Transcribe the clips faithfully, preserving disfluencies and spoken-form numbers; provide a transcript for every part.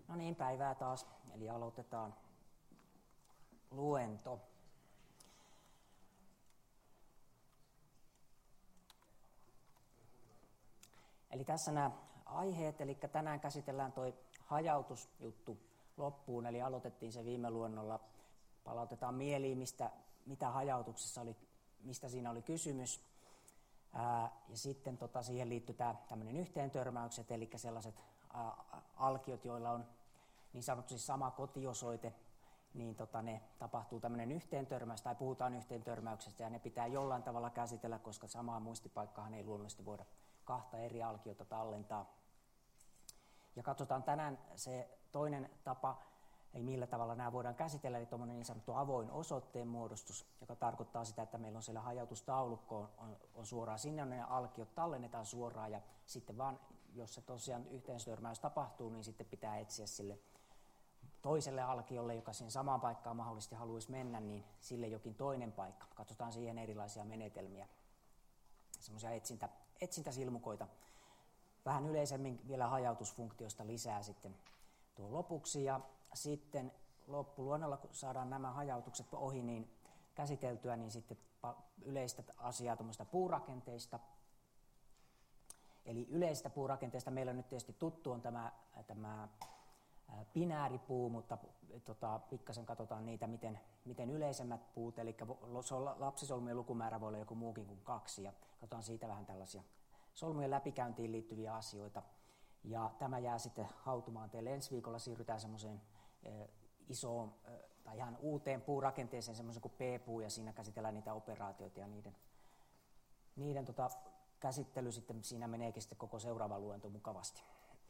No niin, päivää taas. Eli aloitetaan luento. Eli tässä nämä aiheet, eli tänään käsitellään toi hajautusjuttu loppuun, eli aloitettiin se viime luennolla. Palautetaan mieliin, mistä, mitä hajautuksessa oli, mistä siinä oli kysymys. Ää, ja sitten tota, siihen liittyy tämä tämmöinen yhteentörmäykset, eli sellaiset ää, alkiot, joilla on niin sanottu sama kotiosoite, niin tota, ne tapahtuu tämmöinen yhteentörmäys, tai puhutaan yhteentörmäyksestä, ja ne pitää jollain tavalla käsitellä, koska samaa muistipaikkaa ei luonnollisesti voida kahta eri alkiota tallentaa. Ja katsotaan tänään se toinen tapa, eli millä tavalla nämä voidaan käsitellä, eli tuommoinen niin sanottu avoin osoitteen muodostus, joka tarkoittaa sitä, että meillä on siellä hajautustaulukko on, on, on suoraan sinne, ne alkiot tallennetaan suoraan, ja sitten vaan, jos se tosiaan yhteentörmäys tapahtuu, niin sitten pitää etsiä sille toiselle alkiolle, joka siihen samaan paikkaan mahdollisesti haluaisi mennä, niin sille jokin toinen paikka. Katsotaan siihen erilaisia menetelmiä, semmoisia etsintä, etsintäsilmukoita. Vähän yleisemmin vielä hajautusfunktiosta lisää sitten tuon lopuksi, ja sitten loppuluonnolla, kun saadaan nämä hajautukset ohi, niin käsiteltyä, niin sitten yleistä asiaa tuommoista puurakenteista. Eli yleistä puurakenteista meillä on nyt tietysti tuttu on tämä, tämä binääripuu, mutta tota, pikkasen katsotaan niitä, miten, miten yleisemmät puut, eli lapsisolmujen lukumäärä voi olla joku muukin kuin kaksi, ja katsotaan siitä vähän tällaisia solmujen läpikäyntiin liittyviä asioita. Ja tämä jää sitten hautumaan teille ensi viikolla, siirrytään semmoiseen eh, isoon eh, tai ihan uuteen puurakenteeseen, semmoisen kuin P-puu, ja siinä käsitellään niitä operaatioita, ja niiden, niiden tota, käsittely sitten, siinä meneekin sitten koko seuraava luento mukavasti.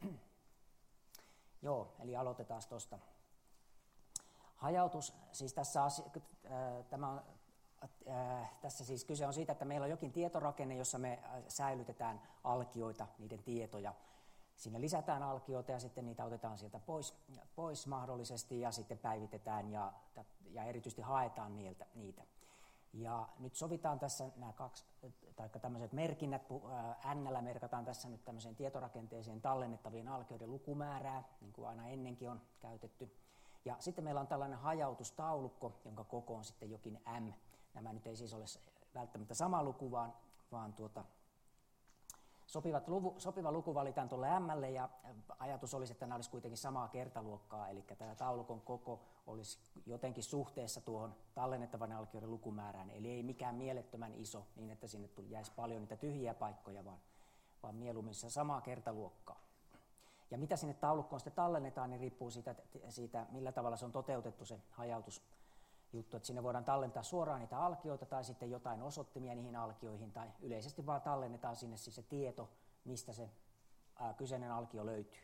Joo, eli aloitetaan tuosta. Hajautus, siis tässä, asia, äh, tämä on, äh, tässä siis kyse on siitä, että meillä on jokin tietorakenne, jossa me säilytetään alkioita, niiden tietoja. Sinne lisätään alkioita ja sitten niitä otetaan sieltä pois, pois mahdollisesti ja sitten päivitetään ja, ja erityisesti haetaan niiltä, niitä. Ja nyt sovitaan tässä nämä kaksi, tai tämmöiset merkinnät, N:llä merkataan tässä nyt tämmöiseen tietorakenteeseen tallennettavien alkioiden lukumäärää, niin kuin aina ennenkin on käytetty. Ja sitten meillä on tällainen hajautustaulukko, jonka koko on sitten jokin M. Nämä nyt ei siis ole välttämättä sama luku, vaan, vaan tuota, sopivat luvu, sopiva luku valitaan tuolle M:lle, ja ajatus olisi, että nämä olisi kuitenkin samaa kertaluokkaa, eli tämä taulukon koko olisi jotenkin suhteessa tuohon tallennettavan alkioiden lukumäärään, eli ei mikään mielettömän iso, niin että sinne jäisi paljon niitä tyhjiä paikkoja, vaan, vaan mieluummin se samaa kertaluokkaa. Ja mitä sinne taulukkoon sitten tallennetaan, niin riippuu siitä, siitä, millä tavalla se on toteutettu se hajautusjuttu, että sinne voidaan tallentaa suoraan niitä alkioita tai sitten jotain osoittimia niihin alkioihin, tai yleisesti vaan tallennetaan sinne siis se tieto, mistä se ää, kyseinen alkio löytyy.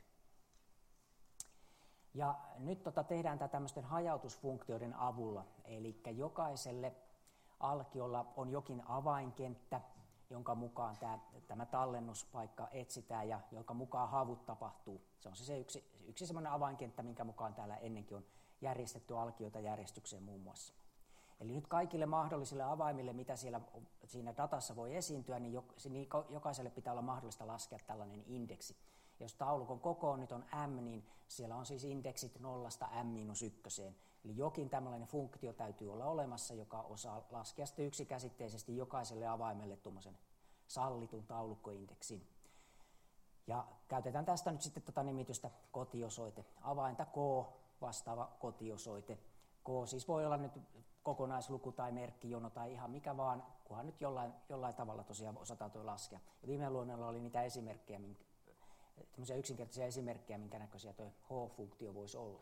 Ja nyt tota, tehdään tätä tämmöisten hajautusfunktioiden avulla, eli jokaiselle alkiolla on jokin avainkenttä, jonka mukaan tämä, tämä tallennuspaikka etsitään ja jonka mukaan havut tapahtuu. Se on se, se yksi, yksi semmoinen avainkenttä, minkä mukaan täällä ennenkin on järjestetty alkioita järjestykseen muun muassa. Eli nyt kaikille mahdollisille avaimille, mitä siellä siinä datassa voi esiintyä, niin jokaiselle pitää olla mahdollista laskea tällainen indeksi. Jos taulukon koko nyt on M, niin siellä on siis indeksit nollasta M miinus ykköseen. Eli jokin tämmöinen funktio täytyy olla olemassa, joka osaa laskea sitten yksikäsitteisesti jokaiselle avaimelle tuommoisen sallitun taulukkoindeksin. Ja käytetään tästä nyt sitten tuota nimitystä kotiosoite. Avainta K vastaava kotiosoite. K siis voi olla nyt kokonaisluku tai merkkijono tai ihan mikä vaan, kunhan nyt jollain, jollain tavalla tosiaan osataan tuo laskea. Ja viime luonnolla oli niitä esimerkkejä, minkä, tämmöisiä yksinkertaisia esimerkkejä, minkä näköisiä tuo H-funktio voisi olla.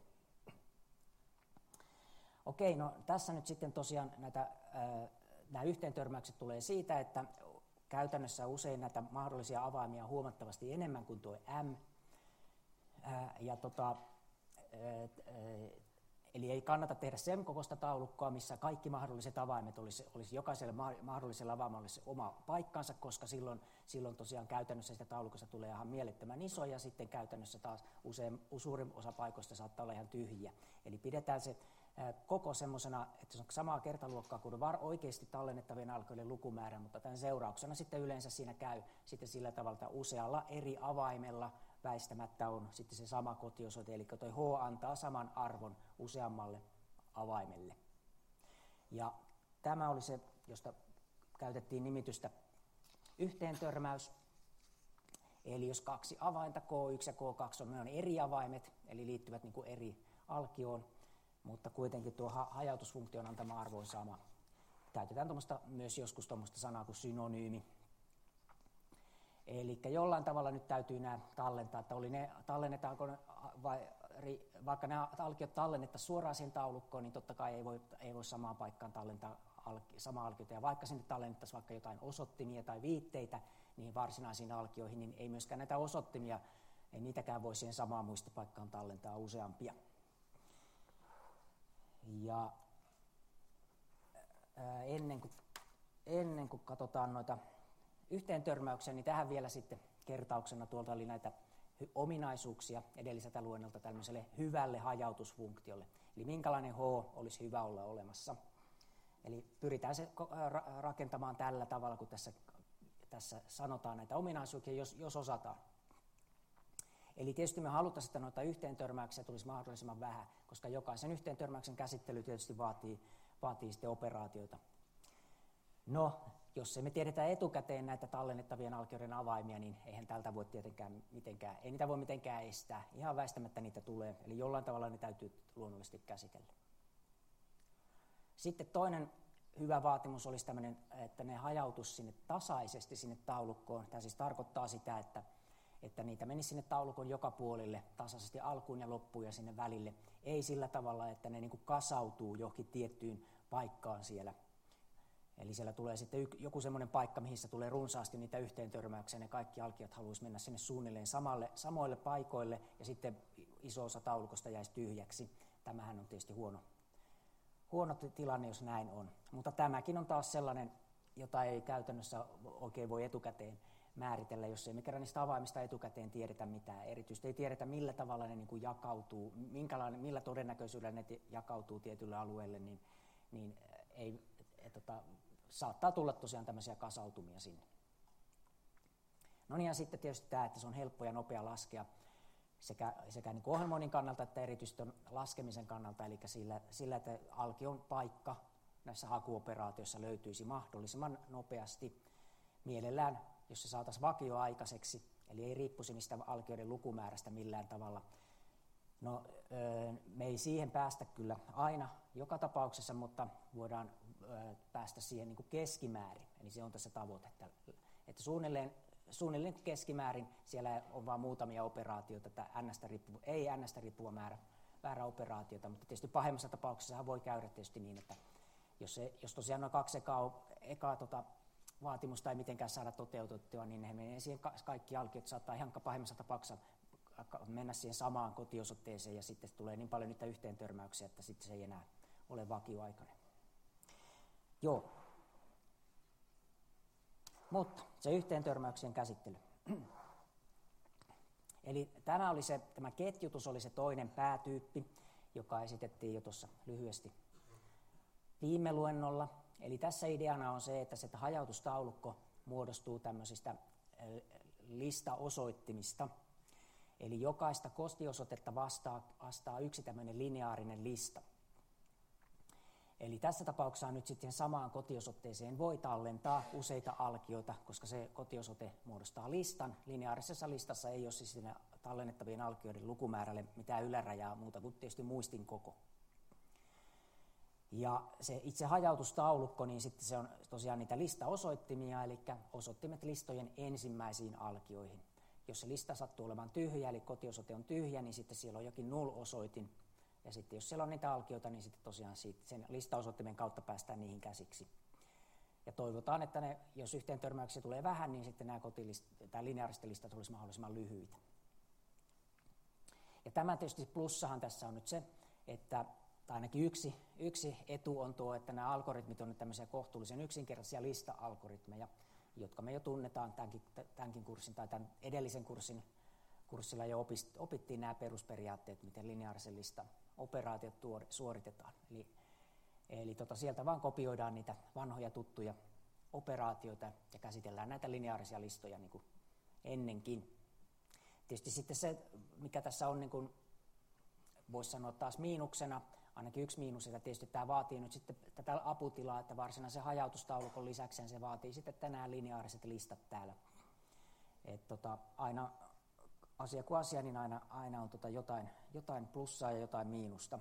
Okei, no tässä nyt sitten tosiaan näitä, äh, nämä yhteentörmäykset tulee siitä, että käytännössä usein näitä mahdollisia avaimia on huomattavasti enemmän kuin tuo M. Äh, ja tota, äh, äh, Eli ei kannata tehdä sen kokoista taulukkoa, missä kaikki mahdolliset avaimet olisi, olisi jokaiselle mahdolliselle avaimelle olisi oma paikkansa, koska silloin, silloin tosiaan käytännössä sitä taulukosta tulee ihan mielettömän iso, ja sitten käytännössä taas usein suurin osa paikoista saattaa olla ihan tyhjiä. Eli pidetään se koko semmoisena, että se on samaa kertaluokkaa kuin var oikeasti tallennettavien alkioiden lukumäärä, mutta tämän seurauksena sitten yleensä siinä käy sitten sillä tavalla, että usealla eri avaimella väistämättä on sitten se sama kotiosoite, eli tuo H antaa saman arvon useammalle avaimelle. Ja tämä oli se, josta käytettiin nimitystä yhteentörmäys. Eli jos kaksi avainta K yksi ja K kaksi on, ne on eri avaimet, eli liittyvät niin kuin eri alkioon, mutta kuitenkin tuo hajautusfunktion antama arvo on sama. Käytetään myös joskus tuommoista sanaa kuin synonyymi. Eli jollain tavalla nyt täytyy nämä tallentaa, että oli ne, tallennetaanko ne, vai, vaikka nämä alkiot tallennettaisiin suoraan siihen taulukkoon, niin totta kai ei voi, ei voi samaan paikkaan tallentaa alki, samaa alkiota. Ja vaikka sinne tallennettaisiin vaikka jotain osoittimia tai viitteitä niihin varsinaisiin alkioihin, niin ei myöskään näitä osoittimia, ei niitäkään voi siihen samaan muistipaikkaan tallentaa useampia. Ja ää, ennen, kuin, ennen kuin katsotaan noita yhteentörmäyksiä, niin tähän vielä sitten kertauksena tuolta oli näitä ominaisuuksia edelliseltä luennolta tämmöiselle hyvälle hajautusfunktiolle. Eli minkälainen H olisi hyvä olla olemassa. Eli pyritään se rakentamaan tällä tavalla, kun tässä, tässä sanotaan näitä ominaisuuksia, jos, jos osataan. Eli tietysti me haluttaisiin, että noita yhteentörmäyksiä tulisi mahdollisimman vähän, koska jokaisen yhteentörmäyksen käsittely tietysti vaatii, vaatii sitten operaatioita. No, jos emme tiedetä etukäteen näitä tallennettavien alkioiden avaimia, niin eihän tältä voi tietenkään mitenkään, ei niitä voi mitenkään estää. Ihan väistämättä niitä tulee, eli jollain tavalla ne täytyy luonnollisesti käsitellä. Sitten toinen hyvä vaatimus olisi tämmöinen, että ne hajautus sinne tasaisesti sinne taulukkoon. Tämä siis tarkoittaa sitä, että, että niitä menisi sinne taulukon joka puolille tasaisesti alkuun ja loppuun ja sinne välille. Ei sillä tavalla, että ne niin kuin kasautuu johonkin tiettyyn paikkaan siellä. Eli siellä tulee sitten joku semmoinen paikka, mihin tulee runsaasti niitä yhteentörmäyksiä, ne kaikki alkiot haluaisi mennä sinne suunnilleen samalle, samoille paikoille, ja sitten iso osa taulukosta jäisi tyhjäksi. Tämähän on tietysti huono, huono tilanne, jos näin on. Mutta tämäkin on taas sellainen, jota ei käytännössä oikein voi etukäteen määritellä, jos ei me kerran niistä avaimista etukäteen tiedetä mitään. Erityisesti ei tiedetä, millä tavalla ne niin kuin jakautuu, minkälainen, millä todennäköisyydellä ne jakautuu tietylle alueelle, niin, niin ei... Et, tota, saattaa tulla tosiaan tämmöisiä kasautumia sinne. No niin, ja sitten tietysti tämä, että se on helppo ja nopea laskea sekä, sekä niin kuin ohjelmoinnin kannalta että erityisesti laskemisen kannalta, eli sillä, sillä, että alkion paikka näissä hakuoperaatioissa löytyisi mahdollisimman nopeasti. Mielellään, jos se saataisiin vakioaikaiseksi, eli ei riippuisi niistä alkioiden lukumäärästä millään tavalla. No, me ei siihen päästä kyllä aina joka tapauksessa, mutta voidaan päästä siihen niin kuin keskimäärin. Eli se on tässä tavoite, että, että suunnilleen, suunnilleen keskimäärin siellä on vain muutamia operaatioita, että N-stä riippuva, ei N-stä riippuva määrä, määrä operaatiota, mutta tietysti pahemmassa tapauksessa voi käydä tietysti niin, että jos, se, jos tosiaan noin kaksi ekaa, ekaa tota, vaatimusta ei mitenkään saada toteutettua, niin ne menee siihen kaikki alkiot, saattaa ihan pahimmassa tapauksessa mennä siihen samaan kotiosoitteeseen ja sitten tulee niin paljon niitä yhteentörmäyksiä, että sitten se ei enää ole vakioaikainen. Joo. Mutta se yhteentörmäyksien käsittely. Eli tämä, oli se, tämä ketjutus oli se toinen päätyyppi, joka esitettiin jo tuossa lyhyesti viime luennolla. Eli tässä ideana on se, että se hajautustaulukko muodostuu tämmöisistä listaosoittimista. Eli jokaista kotiosoitetta vastaa, vastaa yksi tämmöinen lineaarinen lista. Eli tässä tapauksessa nyt sitten samaan kotiosoitteeseen voi tallentaa useita alkioita, koska se kotiosoite muodostaa listan. Lineaarisessa listassa ei ole siis siinä tallennettavien alkioiden lukumäärälle mitään ylärajaa muuta kuin tietysti muistin koko. Ja se itse hajautustaulukko, niin sitten se on tosiaan niitä listaosoittimia, eli osoittimet listojen ensimmäisiin alkioihin. Jos se lista sattuu olemaan tyhjä, eli kotiosoite on tyhjä, niin sitten siellä on jokin null-osoitin. Ja sitten jos siellä on niitä alkioita, niin sitten tosiaan siitä, sen listaosoittimen kautta päästään niihin käsiksi. Ja toivotaan, että ne, jos yhteentörmäyksiä tulee vähän, niin sitten nämä kotilist- tai lineaariset listat olisi mahdollisimman lyhyitä. Ja tämä tietysti plussahan tässä on nyt se, että tai ainakin yksi, yksi etu on tuo, että nämä algoritmit on nyt tämmöisiä kohtuullisen yksinkertaisia lista-algoritmeja, jotka me jo tunnetaan tämänkin, tämänkin kurssin tai tämän edellisen kurssin kurssilla jo opittiin nämä perusperiaatteet, miten lineaarisen listan operaatiot suoritetaan. Eli, eli tota, sieltä vaan kopioidaan niitä vanhoja tuttuja operaatioita ja käsitellään näitä lineaarisia listoja niin kuin ennenkin. tietysti sitten se, mikä tässä on, niin kuin voisi sanoa taas miinuksena, ainakin yksi miinus, että tietysti tämä vaatii nyt sitten tätä aputilaa, että varsinaisen hajautustaulukon lisäksi se vaatii sitten tänään lineaariset listat täällä. Et tota, aina asia kuin asia, niin aina, aina on tota jotain, jotain plussaa ja jotain miinusta.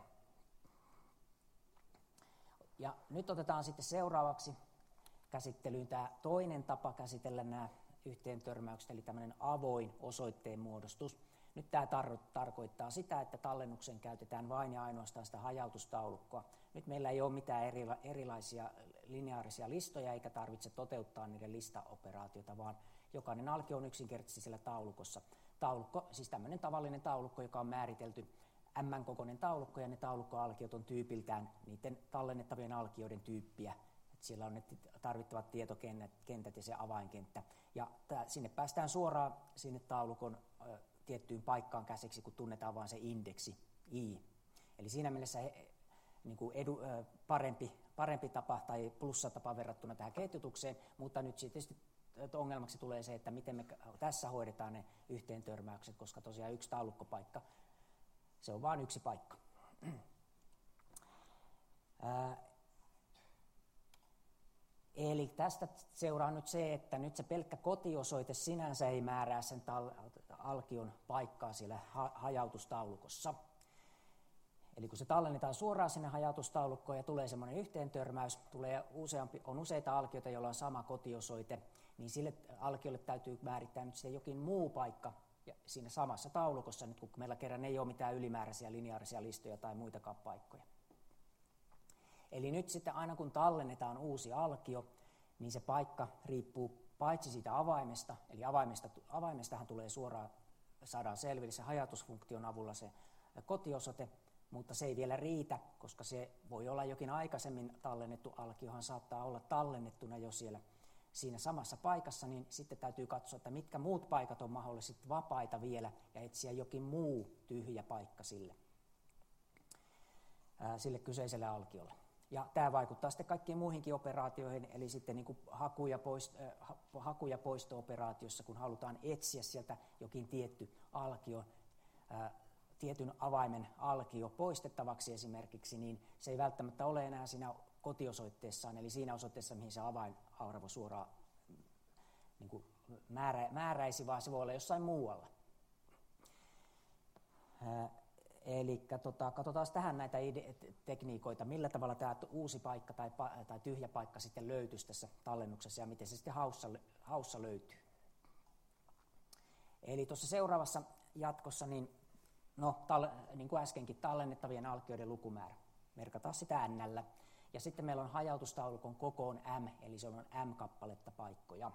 Ja nyt otetaan sitten seuraavaksi käsittelyyn tämä toinen tapa käsitellä nämä yhteentörmäykset, eli tämmöinen avoin osoitteen muodostus. Nyt tämä tar- tarkoittaa sitä, että tallennukseen käytetään vain ja ainoastaan sitä hajautustaulukkoa. Nyt meillä ei ole mitään erila- erilaisia lineaarisia listoja, eikä tarvitse toteuttaa niiden listaoperaatiota, vaan jokainen alkio on yksinkertaisesti siellä taulukossa. Taulukko, siis tämmöinen tavallinen taulukko, joka on määritelty M-kokoinen taulukko, ja ne taulukkoalkiot on tyypiltään niiden tallennettavien alkioiden tyyppiä. Et siellä on ne tarvittavat tietokentät ja se avainkenttä. Ja tää, sinne päästään suoraan sinne taulukon ö, tiettyyn paikkaan käsiksi, kun tunnetaan vain se indeksi i. Eli siinä mielessä he, niin kuin edu, ö, parempi, parempi tapa tai plussatapa verrattuna tähän ketjutukseen, mutta nyt tietysti ongelmaksi tulee se, että miten me tässä hoidetaan ne yhteentörmäykset, koska tosiaan yksi taulukkopaikka, se on vain yksi paikka. Ää, eli tästä seuraa nyt se, että nyt se pelkkä kotiosoite sinänsä ei määrää sen tal- alkion paikkaa siellä ha- hajautustaulukossa. Eli kun se tallennetaan suoraan sinne hajautustaulukkoon ja tulee semmoinen yhteentörmäys, tulee useampi, on useita alkioita, joilla on sama kotiosoite, niin sille alkiolle täytyy määrittää nyt sitten jokin muu paikka ja siinä samassa taulukossa, nyt kun meillä kerran ei ole mitään ylimääräisiä lineaarisia listoja tai muitakaan paikkoja. Eli nyt sitten aina kun tallennetaan uusi alkio, niin se paikka riippuu paitsi siitä avaimesta, eli avaimesta, avaimestahan tulee suoraan, saadaan selville se hajautusfunktion avulla se kotiosoite, mutta se ei vielä riitä, koska se voi olla jokin aikaisemmin tallennettu alkiohan saattaa olla tallennettuna jo siellä siinä samassa paikassa, niin sitten täytyy katsoa, että mitkä muut paikat on mahdollisesti vapaita vielä ja etsiä jokin muu tyhjä paikka sille, ää, sille kyseiselle alkiolle. Ja tämä vaikuttaa sitten kaikkiin muihinkin operaatioihin, eli sitten niin kuin haku- ja poisto, äh, haku- ja poisto-operaatiossa, kun halutaan etsiä sieltä jokin tietty alkio, äh, tietyn avaimen alkio poistettavaksi esimerkiksi, niin se ei välttämättä ole enää siinä kotiosoitteessaan, eli siinä osoitteessa, mihin se avainarvo suoraan niin kuin määrä, määräisi, vaan se voi olla jossain muualla. Äh, Eli tota, katsotaan tähän näitä ide- tekniikoita, millä tavalla tämä uusi paikka tai, pa- tai tyhjä paikka sitten löytyisi tässä tallennuksessa ja miten se sitten haussa, haussa löytyy. Eli tuossa seuraavassa jatkossa, niin, no, tal- niin kuin äskenkin, tallennettavien alkioiden lukumäärä. Merkataan sitä N:llä. Ja sitten meillä on hajautustaulukon kokoon M, eli se on M-kappaletta paikkoja.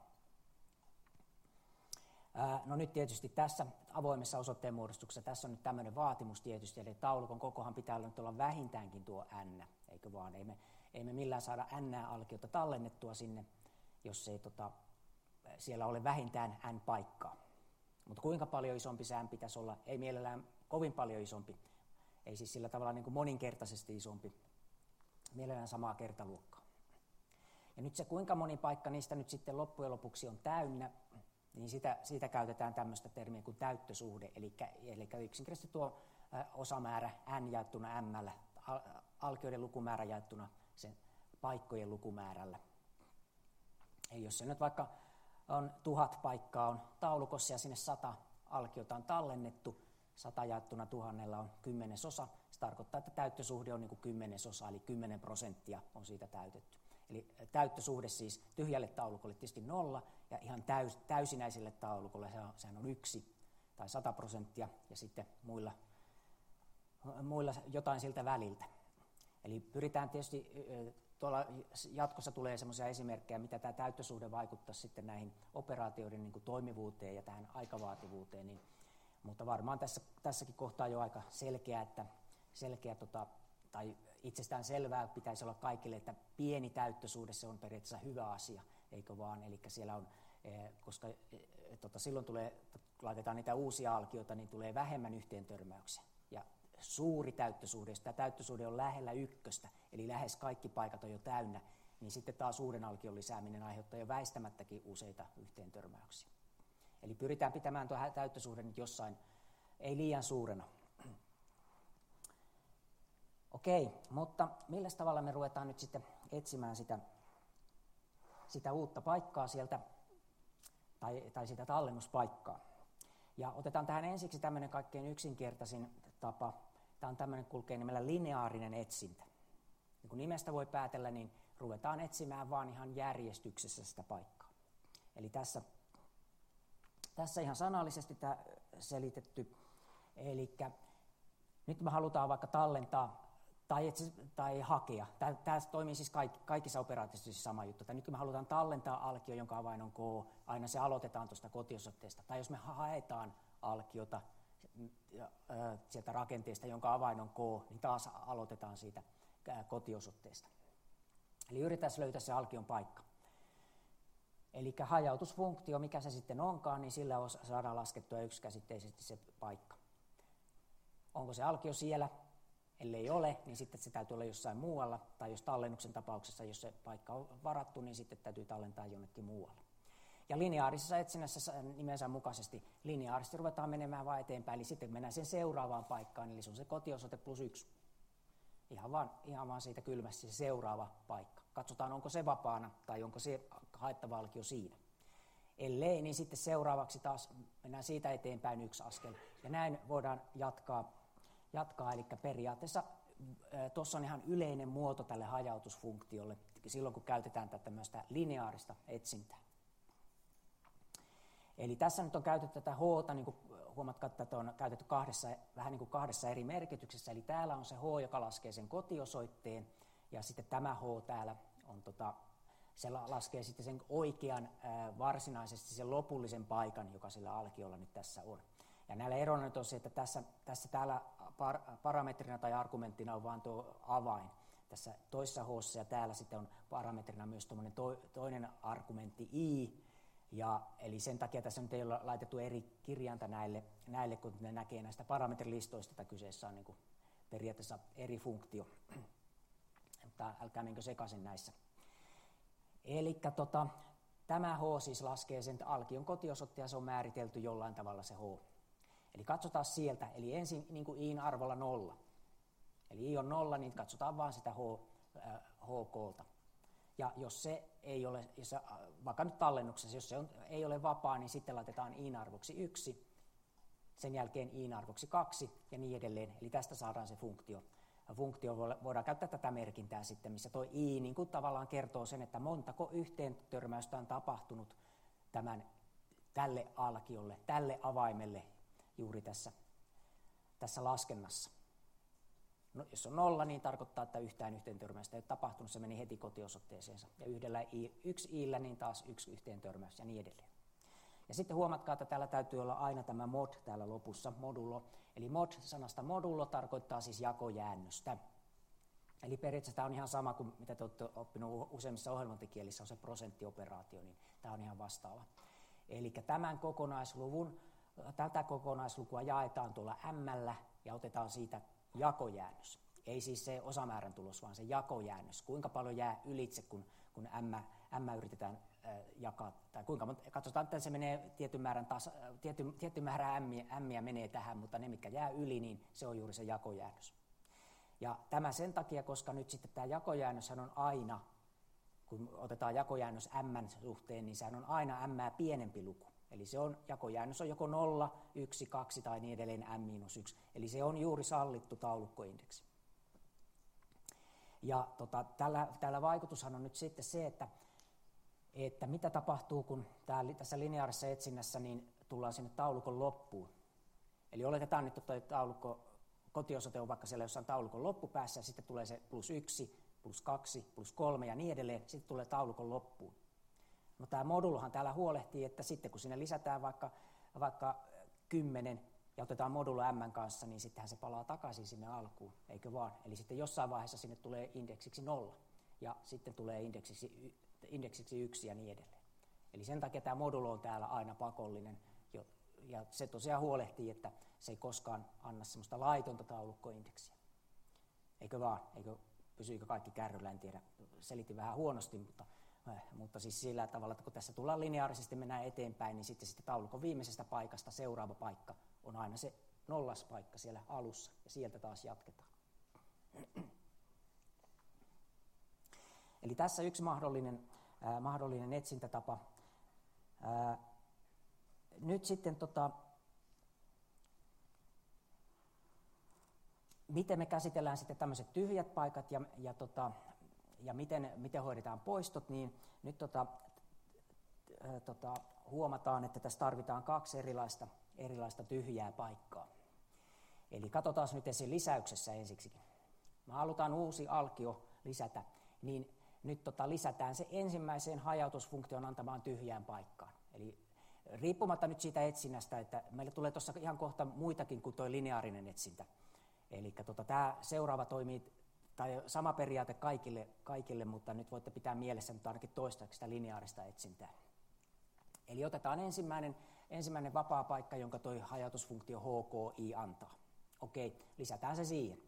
No nyt tietysti tässä avoimessa osoitteen muodostuksessa, tässä on nyt tämmöinen vaatimus tietysti, eli taulukon kokohan pitää nyt olla vähintäänkin tuo N, eikö vaan? Ei me, ei me millään saada N-alkiota tallennettua sinne, jos ei tota, siellä ole vähintään N-paikkaa. Mutta kuinka paljon isompi se N pitäisi olla? Ei mielellään kovin paljon isompi, ei siis sillä tavalla niin kuin moninkertaisesti isompi, mielellään samaa kertaluokkaa. Ja nyt se kuinka moni paikka niistä nyt sitten loppujen lopuksi on täynnä, niin sitä, siitä käytetään tämmöistä termiä kuin täyttösuhde, eli, eli yksinkertaisesti tuo ä, osamäärä n jaettuna m, al, alkioiden lukumäärä jaettuna sen paikkojen lukumäärällä. Eli jos se nyt vaikka on tuhat paikkaa on taulukossa ja sinne sata alkiota on tallennettu, sata jaettuna tuhannella on kymmenesosa, se tarkoittaa, että täyttösuhde on niin kuin kymmenesosa, eli kymmenen prosenttia on siitä täytetty. Eli täyttösuhde siis tyhjälle taulukolle tietysti nolla, ja ihan täys, täysinäiselle taulukolle se on, sehän on yksi tai sata prosenttia, ja sitten muilla, muilla jotain siltä väliltä. Eli pyritään tietysti, tuolla jatkossa tulee semmoisia esimerkkejä, mitä tämä täyttösuhde vaikuttaa sitten näihin operaatioiden niin kuin toimivuuteen ja tähän aikavaativuuteen, niin, mutta varmaan tässä, tässäkin kohtaa jo aika selkeä, että selkeä tota, tai itsestään selvää pitäisi olla kaikille, että pieni täyttösuhde se on periaatteessa hyvä asia, eikö vaan? Eli siellä on, koska tota, silloin tulee, laitetaan niitä uusia alkioita, niin tulee vähemmän yhteentörmäyksiä. Ja suuri täyttösuhde, jos tämä täyttösuhde on lähellä ykköstä, eli lähes kaikki paikat on jo täynnä, niin sitten taas uuden alkion lisääminen aiheuttaa jo väistämättäkin useita yhteentörmäyksiä. Eli pyritään pitämään tuo täyttösuhde nyt jossain, ei liian suurena. Okei, mutta millä tavalla me ruvetaan nyt sitten etsimään sitä, sitä uutta paikkaa sieltä, tai, tai sitä tallennuspaikkaa. Ja otetaan tähän ensiksi tämmöinen kaikkein yksinkertaisin tapa. Tämä on tämmöinen, kulkee nimellä lineaarinen etsintä. Niin kuin nimestä voi päätellä, niin ruvetaan etsimään vaan ihan järjestyksessä sitä paikkaa. Eli tässä, tässä ihan sanallisesti tämä selitetty. Eli nyt me halutaan vaikka tallentaa tai, etsi, tai hakea. Tämä, tämä toimii siis kaikki, kaikissa operaatioissa sama juttu. Tai nyt kun me halutaan tallentaa alkio, jonka avain on K, aina se aloitetaan tuosta kotiosoitteesta. Tai jos me haetaan alkiota sieltä rakenteesta, jonka avain on K, niin taas aloitetaan siitä kotiosoitteesta. Eli yritetään löytää se alkion paikka. Eli hajautusfunktio, mikä se sitten onkaan, niin sillä saadaan laskettua yksikäsitteisesti se paikka. Onko se alkio siellä? Ellei ole, niin sitten se täytyy olla jossain muualla, tai jos tallennuksen tapauksessa, jos se paikka on varattu, niin sitten täytyy tallentaa jonnekin muualle. Ja lineaarisessa etsinnässä nimensä mukaisesti lineaarisesti ruvetaan menemään vaan eteenpäin, eli sitten mennään sen seuraavaan paikkaan, eli se on se kotiosoite plus yksi. Ihan vaan, ihan vaan siitä kylmästi se seuraava paikka. Katsotaan, onko se vapaana tai onko se haettava alkio siinä. Ellei, niin sitten seuraavaksi taas mennään siitä eteenpäin yksi askel. Ja näin voidaan jatkaa, jatkaa eli periaatteessa tuossa on ihan yleinen muoto tälle hajautusfunktiolle, silloin kun käytetään tätä tämmöistä lineaarista etsintää. Eli tässä nyt on käytetty tätä H:ta, niin kuin huomatkaa, että tätä on käytetty kahdessa, vähän niin kuin kahdessa eri merkityksessä. Eli täällä on se H, joka laskee sen kotiosoitteen, ja sitten tämä H täällä on, tota, se laskee sitten sen oikean ää, varsinaisesti sen lopullisen paikan, joka sillä alkiolla nyt tässä on. Ja näillä erona nyt on se, että tässä, tässä täällä par, parametrina tai argumenttina on vain tuo avain. Tässä toisessa H:ssa ja täällä sitten on parametrina myös tuommoinen to, toinen argumentti I, ja, eli sen takia tässä nyt ei ole laitettu eri kirjainta näille, näille kun ne näkee näistä parametrilistoista, että kyseessä on niin kuin periaatteessa eri funktio. Mutta älkää menkö sekaisin näissä. Eli tota, tämä H siis laskee sen alkion kotiosoitteen ja se on määritelty jollain tavalla se H. Eli katsotaan sieltä, eli ensin niin kuin I:n arvolla nolla. Eli I on nolla, niin katsotaan vaan sitä H, äh, H K:ta. Ja jos se ei ole, jos se, vaikka nyt tallennuksessa, jos se on, ei ole vapaa, niin sitten laitetaan I:n arvoksi yksi, sen jälkeen I:n arvoksi kaksi ja niin edelleen. Eli tästä saadaan se funktio. Funktio voidaan käyttää tätä merkintää sitten, missä tuo I niin kuin tavallaan kertoo sen, että montako yhteen törmäystä on tapahtunut tämän, tälle alkiolle, tälle avaimelle juuri tässä, tässä laskennassa. No, jos on nolla, niin tarkoittaa, että yhtään yhteen törmäystä ei ole tapahtunut, se meni heti kotiosoitteeseensa. Ja yhdellä I, yksi I:llä, niin taas yksi yhteen törmäys ja niin edelleen. Ja sitten huomatkaa, että täällä täytyy olla aina tämä mod täällä lopussa, modulo. Eli mod-sanasta modulo tarkoittaa siis jakojäännöstä. Eli periaatteessa tämä on ihan sama kuin mitä te olette oppinut useimmissa ohjelmointikielissä, on se prosenttioperaatio, niin tämä on ihan vastaava. Eli tämän kokonaisluvun, tätä kokonaislukua jaetaan tuolla M:llä ja otetaan siitä jakojäännös. Ei siis se osamäärän tulos, vaan se jakojäännös. Kuinka paljon jää ylitse, kun, kun M, M yritetään äh, jakaa. Tai kuinka monta, katsotaan, että se menee tietyn määrän, taas, tietty, tietty määrä ämmiä, ämmiä menee tähän, mutta ne, mitkä jää yli, niin se on juuri se jakojäännös. Ja tämä sen takia, koska nyt sitten tämä jakojäännöshän on aina, kun otetaan jakojäännös M suhteen, niin sehän on aina M pienempi luku. Eli se on, jakojäännös on joko nolla, yksi, kaksi tai niin edelleen M miinus yksi. Eli se on juuri sallittu taulukkoindeksi. Ja tota, tällä, tällä vaikutushan on nyt sitten se, että, että mitä tapahtuu, kun tää, tässä lineaarisessa etsinnässä niin tullaan sinne taulukon loppuun. Eli oletetaan nyt, että taulukko, kotiosoite on vaikka siellä jossain taulukon loppupäässä, ja sitten tulee se plus yksi, plus kaksi, plus kolme ja niin edelleen, sitten tulee taulukon loppuun. No tämä modulohan täällä huolehtii, että sitten kun sinne lisätään vaikka, vaikka kymmenen ja otetaan modulo M kanssa, niin sittenhän se palaa takaisin sinne alkuun, eikö vaan? Eli sitten jossain vaiheessa sinne tulee indeksiksi nolla ja sitten tulee indeksiksi, indeksiksi yksi ja niin edelleen. Eli sen takia tämä modulo on täällä aina pakollinen ja se tosiaan huolehtii, että se ei koskaan anna semmoista laitonta taulukkoindeksiä. Eikö vaan? Eikö, pysyykö kaikki kärryllä? En tiedä. Selitin vähän huonosti, mutta mutta siis sillä tavalla, että kun tässä tullaan lineaarisesti mennään eteenpäin, niin sitten, sitten taulukon viimeisestä paikasta seuraava paikka on aina se nollas paikka siellä alussa, ja sieltä taas jatketaan. Eli tässä yksi mahdollinen, äh, mahdollinen etsintätapa. Äh, nyt sitten, tota, miten me käsitellään sitten tämmöiset tyhjät paikat ja, ja, tota, ja miten, miten hoidetaan poistot, niin nyt tota, äh, tota, huomataan, että tässä tarvitaan kaksi erilaista, erilaista tyhjää paikkaa. Eli katsotaan nyt ensin lisäyksessä ensiksikin. Me halutaan uusi alkio lisätä, niin nyt tota lisätään se ensimmäiseen hajautusfunktion antamaan tyhjään paikkaan. Eli riippumatta nyt siitä etsinnästä, että meille tulee tuossa ihan kohta muitakin kuin tuo lineaarinen etsintä. Eli tota, tämä seuraava toimii, tai sama periaate kaikille, kaikille, mutta nyt voitte pitää mielessä nyt ainakin toistaiseksi sitä lineaarista etsintää. Eli otetaan ensimmäinen, ensimmäinen vapaa paikka, jonka tuo hajautusfunktio H K I antaa. Okei, lisätään se siihen.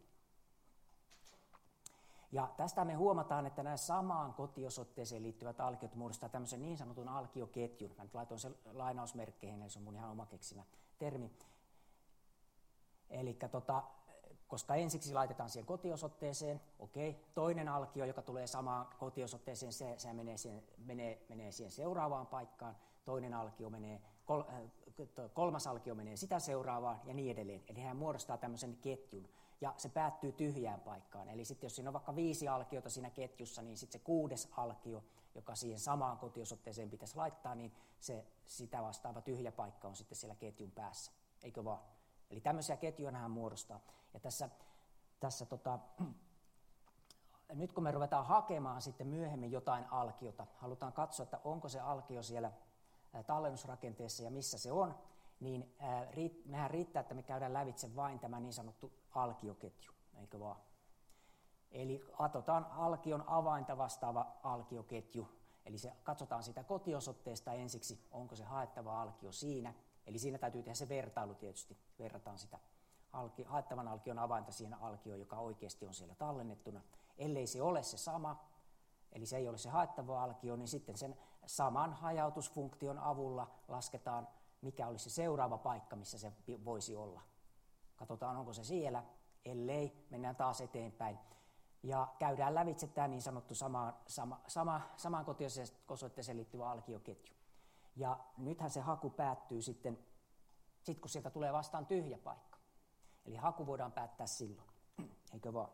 Ja tästä me huomataan, että nämä samaan kotiosoitteeseen liittyvät alkiot muodostaa tämmöisen niin sanotun alkioketjun. Mä nyt laitoin sen lainausmerkkeihin, eli se on mun ihan oma keksimä termi. Eli tota, koska ensiksi laitetaan siihen kotiosoitteeseen, okei, toinen alkio, joka tulee samaan kotiosoitteeseen, se, se menee, siihen, menee, menee siihen seuraavaan paikkaan, toinen alkio menee, kol, kolmas alkio menee sitä seuraavaan ja niin edelleen. Eli hän muodostaa tämmöisen ketjun. Ja se päättyy tyhjään paikkaan. Eli sitten jos siinä on vaikka viisi alkiota siinä ketjussa, niin sitten se kuudes alkio, joka siihen samaan kotiosoitteeseen pitäisi laittaa, niin se sitä vastaava tyhjä paikka on sitten siellä ketjun päässä. Eikö vaan? Eli tämmöisiä ketjuja hän muodostaa. Ja tässä, tässä tota, nyt kun me ruvetaan hakemaan sitten myöhemmin jotain alkiota, halutaan katsoa, että onko se alkio siellä tallennusrakenteessa ja missä se on, niin mehän riittää, että me käydään lävitse vain tämä niin sanottu alkioketju, eikö vaan? Eli katsotaan alkion avainta vastaava alkioketju, eli se, katsotaan sitä kotiosoitteesta ensiksi, onko se haettava alkio siinä, eli siinä täytyy tehdä se vertailu tietysti, verrataan sitä alki, haettavan alkion avainta siihen alkioon, joka oikeasti on siellä tallennettuna. Ellei se ole se sama, eli se ei ole se haettava alkio, niin sitten sen saman hajautusfunktion avulla lasketaan, mikä olisi se seuraava paikka, missä se voisi olla. Katsotaan, onko se siellä, ellei, mennään taas eteenpäin. Ja käydään lävitse tämä niin sanottu sama, sama, sama, samaan kotiosoitteeseen liittyvä alkioketju. Ja nythän se haku päättyy sitten, sit kun sieltä tulee vastaan tyhjä paikka. Eli haku voidaan päättää silloin, eikö vaan?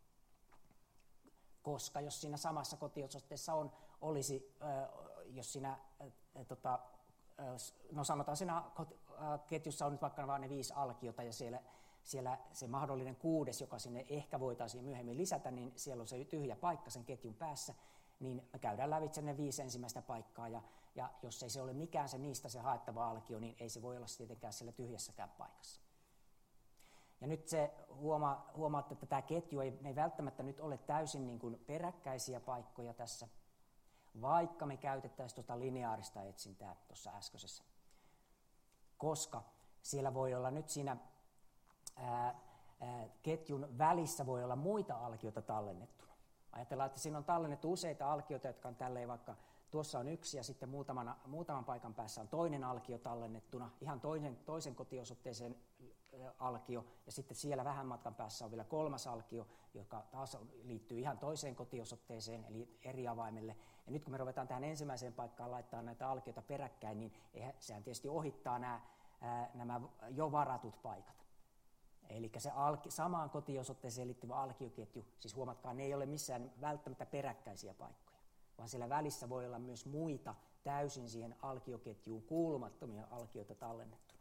Koska jos siinä samassa kotiosoitteessa on, olisi, äh, jos siinä, äh, tota, no sanotaan siinä ketjussa on nyt vaikka vain ne viisi alkiota ja siellä, siellä se mahdollinen kuudes, joka sinne ehkä voitaisiin myöhemmin lisätä, niin siellä on se tyhjä paikka sen ketjun päässä, niin me käydään lävitse ne viisi ensimmäistä paikkaa ja, ja jos ei se ole mikään se niistä se haettava alkio, niin ei se voi olla tietenkään siellä tyhjässäkään paikassa. Ja nyt se huomaa, huomaatte, että tämä ketju ei, ei välttämättä nyt ole täysin niin kuin peräkkäisiä paikkoja tässä, vaikka me käytettäisiin tuota lineaarista etsintää tuossa äskeisessä. Koska siellä voi olla nyt siinä ää, ää, ketjun välissä voi olla muita alkioita tallennettuna. Ajatellaan, että siinä on tallennettu useita alkioita, jotka on tälleen vaikka, tuossa on yksi ja sitten muutaman, muutaman paikan päässä on toinen alkio tallennettuna, ihan toisen, toisen kotiosoitteeseen alkio, ja sitten siellä vähän matkan päässä on vielä kolmas alkio, joka taas liittyy ihan toiseen kotiosoitteeseen, eli eri avaimelle. Ja nyt kun me ruvetaan tähän ensimmäiseen paikkaan laittaa näitä alkioita peräkkäin, niin sehän tietysti ohittaa nämä, ää, nämä jo varatut paikat. Eli se alki, samaan kotiosoitteeseen liittyvä alkioketju, siis huomatkaa, ne ei ole missään välttämättä peräkkäisiä paikkoja, vaan siellä välissä voi olla myös muita täysin siihen alkioketjuun kuulumattomia alkioita tallennettuna.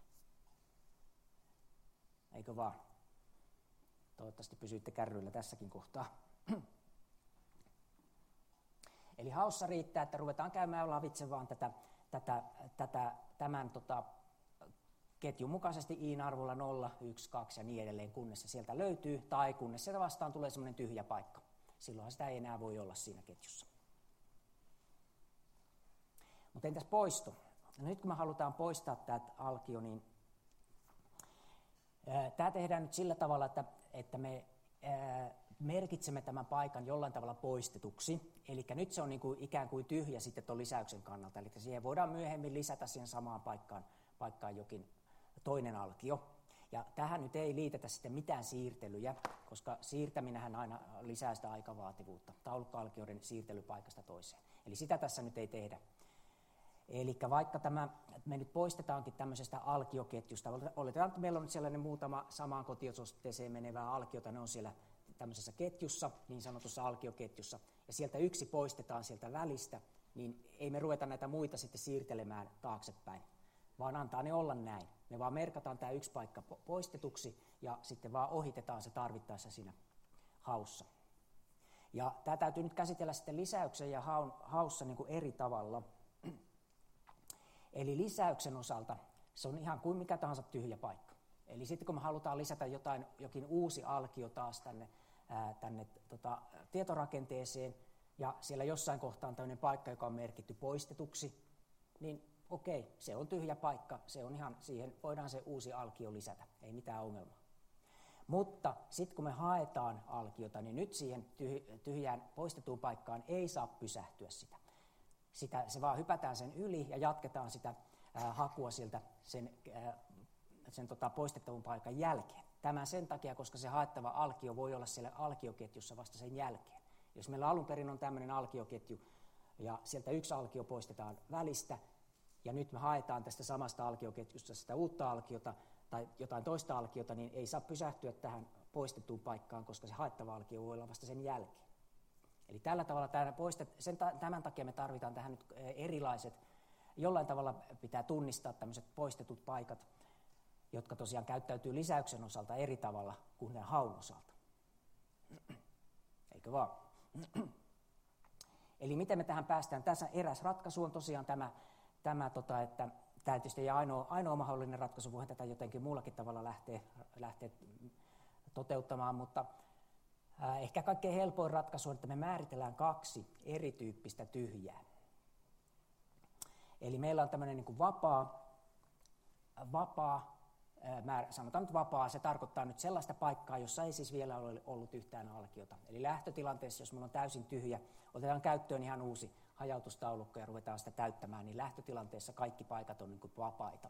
Eikö vaan? Toivottavasti pysyitte kärryillä tässäkin kohtaa. Eli haussa riittää, että ruvetaan käymään lävitse vaan tätä, tätä, tätä, tämän tota, ketjun mukaisesti i-arvolla nolla, yksi, kaksi ja niin edelleen, kunnes se sieltä löytyy, tai kunnes sieltä vastaan tulee semmoinen tyhjä paikka. Silloinhan sitä ei enää voi olla siinä ketjussa. Mutta entäs poisto? No nyt kun me halutaan poistaa tämä alkio, niin tämä tehdään nyt sillä tavalla, että, että me ää, merkitsemme tämän paikan jollain tavalla poistetuksi. Eli nyt se on niin kuin ikään kuin tyhjä sitten tuon lisäyksen kannalta. Eli siihen voidaan myöhemmin lisätä siihen samaan paikkaan, paikkaan jokin toinen alkio. Ja tähän nyt ei liitetä sitten mitään siirtelyjä, koska siirtäminenhän aina lisää sitä aikavaativuutta, taulukkoalkioiden siirtelypaikasta toiseen. Eli sitä tässä nyt ei tehdä. Eli vaikka tämä, me nyt poistetaankin tämmöisestä alkioketjusta, oletetaan, että meillä on nyt sellainen muutama samaan kotiosoitteeseen menevää alkiota, ne on siellä tämmöisessä ketjussa, niin sanotussa alkioketjussa, ja sieltä yksi poistetaan sieltä välistä, niin ei me ruveta näitä muita sitten siirtelemään taaksepäin, vaan antaa ne olla näin. Me vaan merkataan tämä yksi paikka poistetuksi, ja sitten vaan ohitetaan se tarvittaessa siinä haussa. Ja tämä täytyy nyt käsitellä sitten lisäyksen ja haun, haussa niin kuin eri tavalla. Eli lisäyksen osalta se on ihan kuin mikä tahansa tyhjä paikka. Eli sitten kun me halutaan lisätä jotain, jokin uusi alkio taas tänne, ää, tänne tota, tietorakenteeseen, ja siellä jossain kohtaa on tämmöinen paikka, joka on merkitty poistetuksi, niin okei, se on tyhjä paikka, se on ihan, siihen voidaan se uusi alkio lisätä, ei mitään ongelmaa. Mutta sitten kun me haetaan alkiota, niin nyt siihen tyhjään poistettuun paikkaan ei saa pysähtyä sitä. sitä se vaan hypätään sen yli ja jatketaan sitä ää, hakua sieltä sen, ää, sen tota, poistettavan paikan jälkeen. Tämä sen takia, koska se haettava alkio voi olla siellä alkioketjussa vasta sen jälkeen. Jos meillä alun perin on tämmöinen alkioketju ja sieltä yksi alkio poistetaan välistä, ja nyt me haetaan tästä samasta alkioketjusta sitä uutta alkiota tai jotain toista alkiota, niin ei saa pysähtyä tähän poistettuun paikkaan, koska se haettava alkio voi olla vasta sen jälkeen. Eli tällä tavalla tämän, poistet, sen, tämän takia me tarvitaan tähän nyt erilaiset, jollain tavalla pitää tunnistaa tämmöiset poistetut paikat, jotka tosiaan käyttäytyy lisäyksen osalta eri tavalla kuin ne haun osalta. Eikö vaan? Eli miten me tähän päästään? Tässä eräs ratkaisu on tosiaan tämä, tämä tota, että tämä tietysti ei ole ainoa, ainoa mahdollinen ratkaisu, voihan tätä jotenkin muullakin tavalla lähteä, lähteä toteuttamaan, mutta äh, ehkä kaikkein helpoin ratkaisu on, että me määritellään kaksi erityyppistä tyhjää. Eli meillä on tämmöinen niin kuin vapaa, vapaa äh, määrä, sanotaan nyt vapaa, se tarkoittaa nyt sellaista paikkaa, jossa ei siis vielä ole ollut yhtään alkiota. Eli lähtötilanteessa, jos meillä on täysin tyhjä, otetaan käyttöön ihan uusi hajautustaulukko ja ruvetaan sitä täyttämään, niin lähtötilanteessa kaikki paikat on niin kuin vapaita.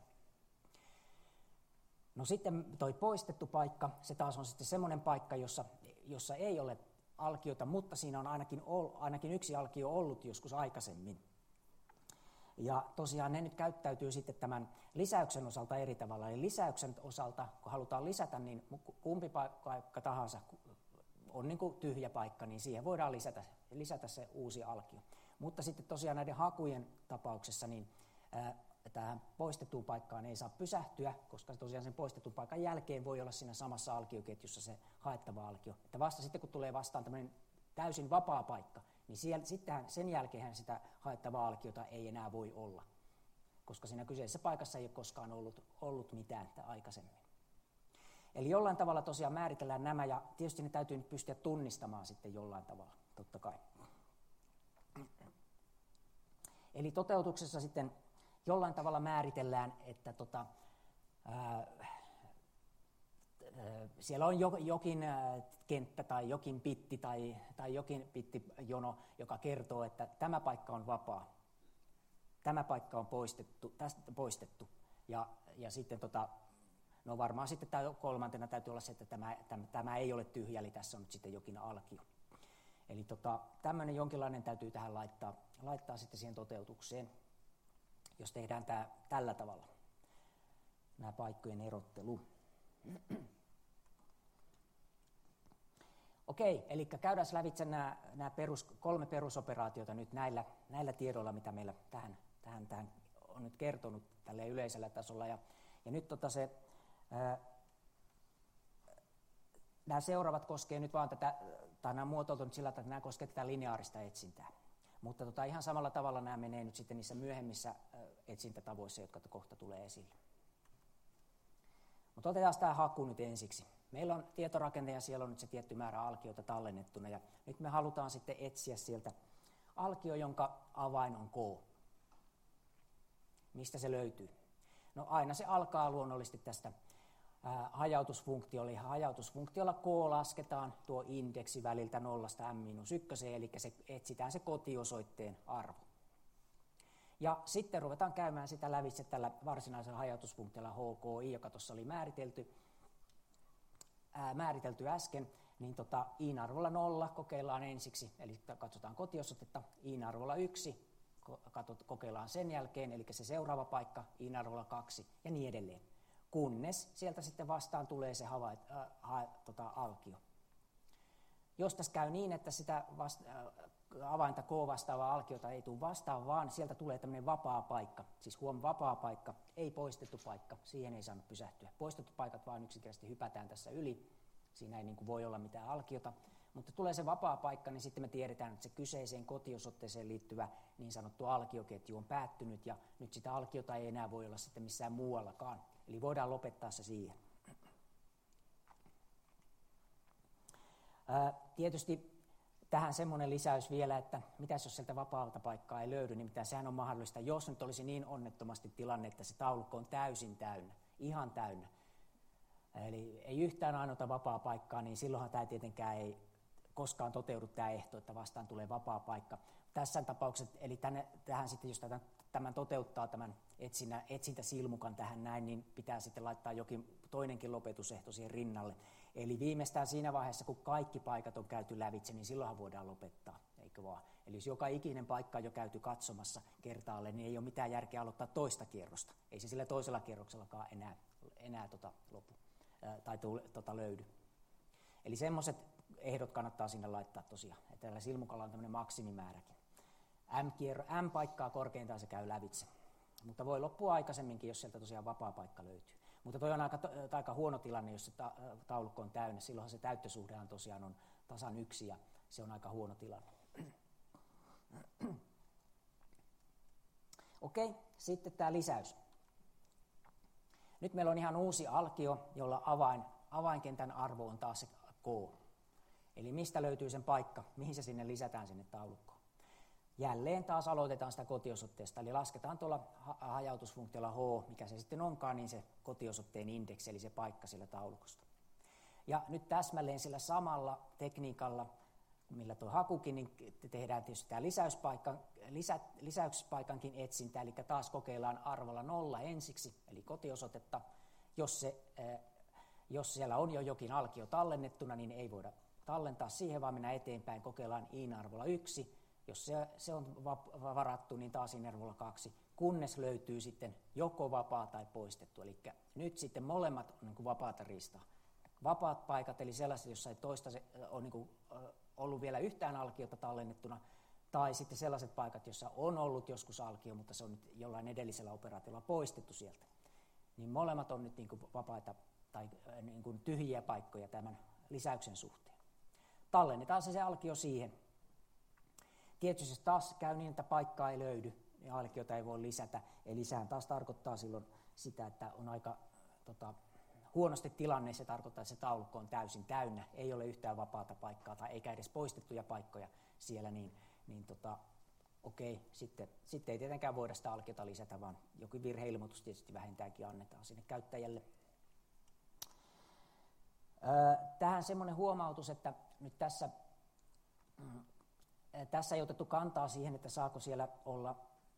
No sitten toi poistettu paikka, se taas on sitten semmoinen paikka, jossa, jossa ei ole alkiota, mutta siinä on ainakin, ainakin yksi alkio ollut joskus aikaisemmin. Ja tosiaan ne nyt käyttäytyy sitten tämän lisäyksen osalta eri tavalla. Eli lisäyksen osalta, kun halutaan lisätä, niin kumpi paikka tahansa on niin kuin tyhjä paikka, niin siihen voidaan lisätä, lisätä se uusi alkio. Mutta sitten tosiaan näiden hakujen tapauksessa niin ää, tähän poistettuun paikkaan ei saa pysähtyä, koska tosiaan sen poistetun paikan jälkeen voi olla siinä samassa alkioketjussa se haettava alkio. Että vasta sitten kun tulee vastaan tämmöinen täysin vapaa paikka, niin siellä, sittenhän, sen jälkeen sitä haettavaa alkiota ei enää voi olla, koska siinä kyseisessä paikassa ei ole koskaan ollut, ollut mitään aikaisemmin. Eli jollain tavalla tosiaan määritellään nämä, ja tietysti ne täytyy nyt pystyä tunnistamaan sitten jollain tavalla, totta kai. Eli toteutuksessa sitten jollain tavalla määritellään, että tota, ää, siellä on jokin kenttä tai jokin bitti tai, tai jokin bittijono, joka kertoo, että tämä paikka on vapaa, tämä paikka on poistettu, tästä poistettu. Ja, ja sitten tota, no varmaan sitten kolmantena täytyy olla se, että tämä, tämä, tämä ei ole tyhjä, eli tässä on nyt sitten jokin alkio. Eli tota, tämmöinen jonkinlainen täytyy tähän laittaa, laittaa sitten siihen toteutukseen, jos tehdään tämä tällä tavalla, nämä paikkojen erottelu. Okei, eli käydään lävitse nämä, nämä perus, kolme perusoperaatiota nyt näillä, näillä tiedoilla, mitä meillä tähän, tähän, tähän on nyt kertonut tälle yleisellä tasolla. Ja, ja nyt tota se, ää, nämä seuraavat koskee nyt vaan tätä, tai nämä on muotoiltu nyt sillä, että nämä koskee tätä lineaarista etsintää. Mutta tota, ihan samalla tavalla nämä menee nyt sitten niissä myöhemmissä etsintätavoissa, jotka kohta tulee esille. Mutta otetaan tämä haku nyt ensiksi. Meillä on tietorakenne ja siellä on nyt se tietty määrä alkioita tallennettuna. Ja nyt me halutaan sitten etsiä sieltä alkio, jonka avain on K. Mistä se löytyy? No aina se alkaa luonnollisesti tästä ää, hajautusfunktio, eli hajautusfunktiolla K lasketaan tuo indeksi väliltä nollasta m miinus yksi, eli se, etsitään se kotiosoitteen arvo. Ja sitten ruvetaan käymään sitä lävitse tällä varsinaisella hajautusfunktiolla H K I, joka tuossa oli määritelty, ää, määritelty äsken, niin tota, i-arvolla nolla kokeillaan ensiksi, eli katsotaan kotiosoitetta, i-arvolla yksi kokeillaan sen jälkeen, eli se seuraava paikka, i-arvolla kaksi ja niin edelleen, kunnes sieltä sitten vastaan tulee se havait, äh, ha, tota, alkio. Jos tässä käy niin, että sitä vasta, äh, avainta K vastaavaa alkiota ei tule vastaan, vaan sieltä tulee tämmöinen vapaa paikka, siis huom vapaa paikka, ei poistettu paikka, siihen ei saanut pysähtyä. Poistettu paikat vaan yksinkertaisesti hypätään tässä yli, siinä ei niin kuin voi olla mitään alkiota, mutta tulee se vapaa paikka, niin sitten me tiedetään, että se kyseiseen kotiosoitteeseen liittyvä niin sanottu alkioketju on päättynyt, ja nyt sitä alkiota ei enää voi olla sitten missään muuallakaan, eli voidaan lopettaa se siihen. Ää, tietysti tähän semmoinen lisäys vielä, että mitäs jos sieltä vapaalta paikkaa ei löydy, niin mitä sehän on mahdollista, jos nyt olisi niin onnettomasti tilanne, että se taulukko on täysin täynnä, ihan täynnä. Eli ei yhtään ainoata vapaa paikkaa, niin silloinhan tämä tietenkään ei koskaan toteudu tämä ehto, että vastaan tulee vapaa paikka. Tässä tapauksessa, eli tänne, tähän sitten, jos tämän, tämän toteuttaa tämän etsinä, etsintäsilmukan tähän näin, niin pitää sitten laittaa jokin toinenkin lopetusehto siihen rinnalle. Eli viimeistään siinä vaiheessa, kun kaikki paikat on käyty lävitse, niin silloinhan voidaan lopettaa, eikö vaan? Eli jos joka ikinen paikka on jo käyty katsomassa kertaalle, niin ei ole mitään järkeä aloittaa toista kierrosta. Ei se sillä toisella kierroksellakaan enää, enää tota lopu, ää, tai tule, tota löydy. Eli semmoiset ehdot kannattaa sinne laittaa tosiaan. Että tällä silmukalla on tämmöinen maksimimääräkin. M, M-paikkaa korkeintaan se käy lävitse. Mutta voi loppua aikaisemminkin, jos sieltä tosiaan vapaa paikka löytyy. Mutta toi on aika, aika huono tilanne, jos se ta, taulukko on täynnä. Silloinhan se täyttösuhdehan tosiaan on tasan yksi ja se on aika huono tilanne. Okei, sitten tämä lisäys. Nyt meillä on ihan uusi alkio, jolla avain, avainkentän arvo on taas se K. Eli mistä löytyy sen paikka, mihin se sinne lisätään sinne taulukkoon. Jälleen taas aloitetaan sitä kotiosoitteesta, eli lasketaan tuolla hajautusfunktiolla H, mikä se sitten onkaan, niin se kotiosoitteen indeksi, eli se paikka sillä taulukosta. Ja nyt täsmälleen sillä samalla tekniikalla, millä tuo hakukin, niin tehdään tietysti tämä lisäyspaikan, lisä, lisäyspaikankin etsintä, eli taas kokeillaan arvolla nolla ensiksi, eli kotiosoitetta. Jos, se, jos siellä on jo jokin alkio tallennettuna, niin ei voida tallentaa siihen, vaan mennään eteenpäin, kokeillaan i-arvolla yksi. Jos se, se on varattu, niin taas i-arvolla kaksi, kunnes löytyy sitten joko vapaa tai poistettu. Eli nyt sitten molemmat on niin kuin vapaata ristaa. Vapaat paikat, eli sellaiset, joissa ei toista on niin kuin ollut vielä yhtään alkiota tallennettuna, tai sitten sellaiset paikat, joissa on ollut joskus alkio, mutta se on nyt jollain edellisellä operaatiolla poistettu sieltä. Niin molemmat on nyt niin kuin vapaita tai niin kuin tyhjiä paikkoja tämän lisäyksen suhteen. Tallennetaan se, se alkio siihen. Tietysti taas käy niin, että paikkaa ei löydy ja alkiota ei voi lisätä. Eli sehän taas tarkoittaa silloin sitä, että on aika tota, huonosti tilanne. Se tarkoittaa, että se taulukko on täysin täynnä. Ei ole yhtään vapaata paikkaa tai eikä edes poistettuja paikkoja siellä. Niin, niin tota, okei, sitten, sitten ei tietenkään voida sitä alkiota lisätä, vaan joku virheilmoitus tietysti vähintäänkin annetaan sinne käyttäjälle. Öö, tähän semmoinen huomautus, että nyt tässä... Mm, Tässä ei otettu kantaa siihen, että saako siellä olla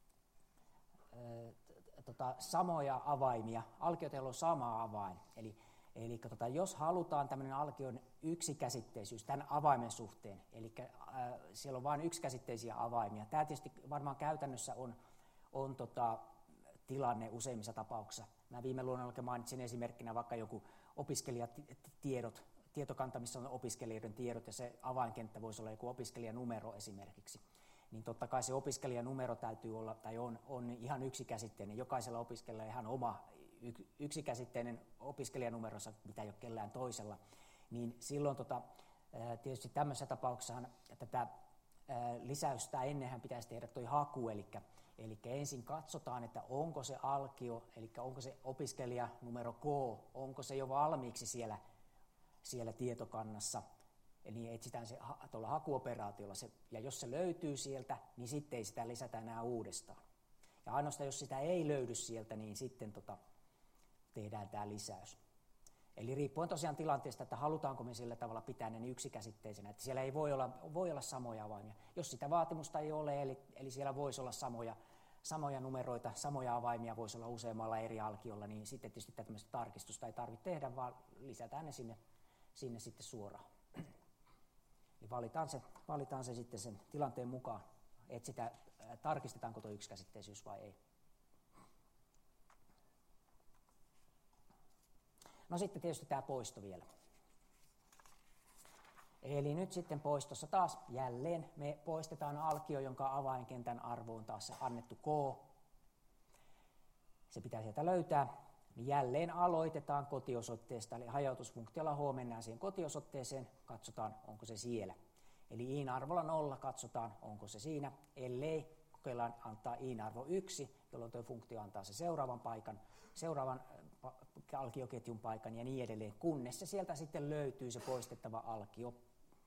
ä, tota, samoja avaimia. Alkioteilla on sama avain. Eli, eli tota, jos halutaan tämmöinen alkion yksikäsitteisyys tämän avaimen suhteen, eli ä, siellä on vain yksikäsitteisiä avaimia. Tämä tietysti varmaan käytännössä on, on tota, tilanne useimmissa tapauksissa. Mä viime luonnolla mainitsin esimerkkinä vaikka joku opiskelijatiedot, tietokanta, missä on opiskelijoiden tiedot, ja se avainkenttä voisi olla joku opiskelijanumero esimerkiksi. Niin totta kai se opiskelijanumero täytyy olla, tai on, on ihan yksikäsitteinen. Jokaisella opiskelijalla ihan oma yksikäsitteinen opiskelijanumeronsa, mitä ei ole kellään toisella. Niin silloin tota, tietysti tämmöisessä tapauksessa tätä lisäystä ennenhän pitäisi tehdä toi haku, eli, eli ensin katsotaan, että onko se alkio, eli onko se opiskelijanumero K, onko se jo valmiiksi siellä siellä tietokannassa, eli etsitään se tuolla hakuoperaatiolla, se, ja jos se löytyy sieltä, niin sitten ei sitä lisätä enää uudestaan. Ja ainoastaan jos sitä ei löydy sieltä, niin sitten tota, tehdään tämä lisäys. Eli riippuen tosiaan tilanteesta, että halutaanko me sillä tavalla pitää ne yksikäsitteisenä, että siellä ei voi olla, voi olla samoja avaimia. Jos sitä vaatimusta ei ole, eli, eli siellä voisi olla samoja, samoja numeroita, samoja avaimia voisi olla useammalla eri alkiolla, niin sitten tietysti tämmöistä tarkistusta ei tarvitse tehdä, vaan lisätään ne sinne, sinne sitten suoraan. Eli valitaan se, valitaan se sitten sen tilanteen mukaan, että sitä tarkistetaanko tuo yksikäsitteisyys vai ei. No sitten tietysti tämä poisto vielä. Eli nyt sitten poistossa taas jälleen me poistetaan alkio, jonka avainkentän arvo on taas se annettu K. Se pitää sieltä löytää. Niin jälleen aloitetaan kotiosoitteesta, eli hajautusfunktiolla H mennään siihen kotiosoitteeseen, katsotaan onko se siellä. Eli iin arvolla nolla katsotaan onko se siinä, ellei kokeillaan antaa iin arvo yksi, jolloin tuo funktio antaa se seuraavan paikan, seuraavan alkioketjun paikan ja niin edelleen, kunnes se sieltä sitten löytyy se poistettava alkio.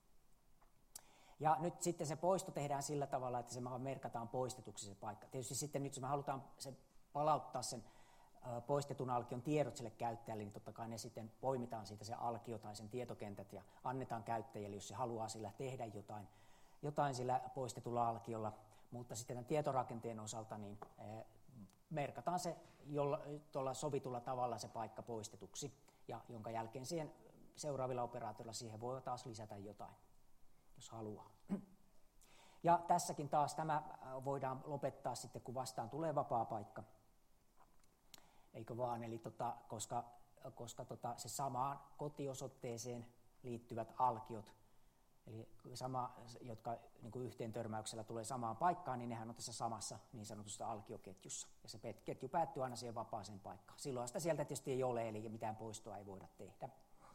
Ja nyt sitten se poisto tehdään sillä tavalla, että se merkataan poistetuksi se paikka. Tietysti sitten nyt, jos me halutaan se palauttaa sen poistetun alkion tiedot sille käyttäjälle, niin totta kai ne sitten poimitaan siitä se alkio tai sen tietokentät ja annetaan käyttäjälle, jos se haluaa sillä tehdä jotain, jotain sillä poistetulla alkiolla. Mutta sitten tämän tietorakenteen osalta niin merkataan se jolla, tuolla sovitulla tavalla se paikka poistetuksi, ja jonka jälkeen siihen seuraavilla operaatioilla siihen voi taas lisätä jotain, jos haluaa. Ja tässäkin taas tämä voidaan lopettaa sitten, kun vastaan tulee vapaa paikka. Eikö vaan, eli tota, koska, koska tota, se samaan kotiosoitteeseen liittyvät alkiot, eli sama, jotka niin kuin yhteen törmäyksellä tulee samaan paikkaan, niin nehän on tässä samassa niin sanotussa alkioketjussa. Ja se ketju päättyy aina siihen vapaaseen paikkaan. Silloin sitä sieltä tietysti ei ole, eli mitään poistoa ei voida tehdä.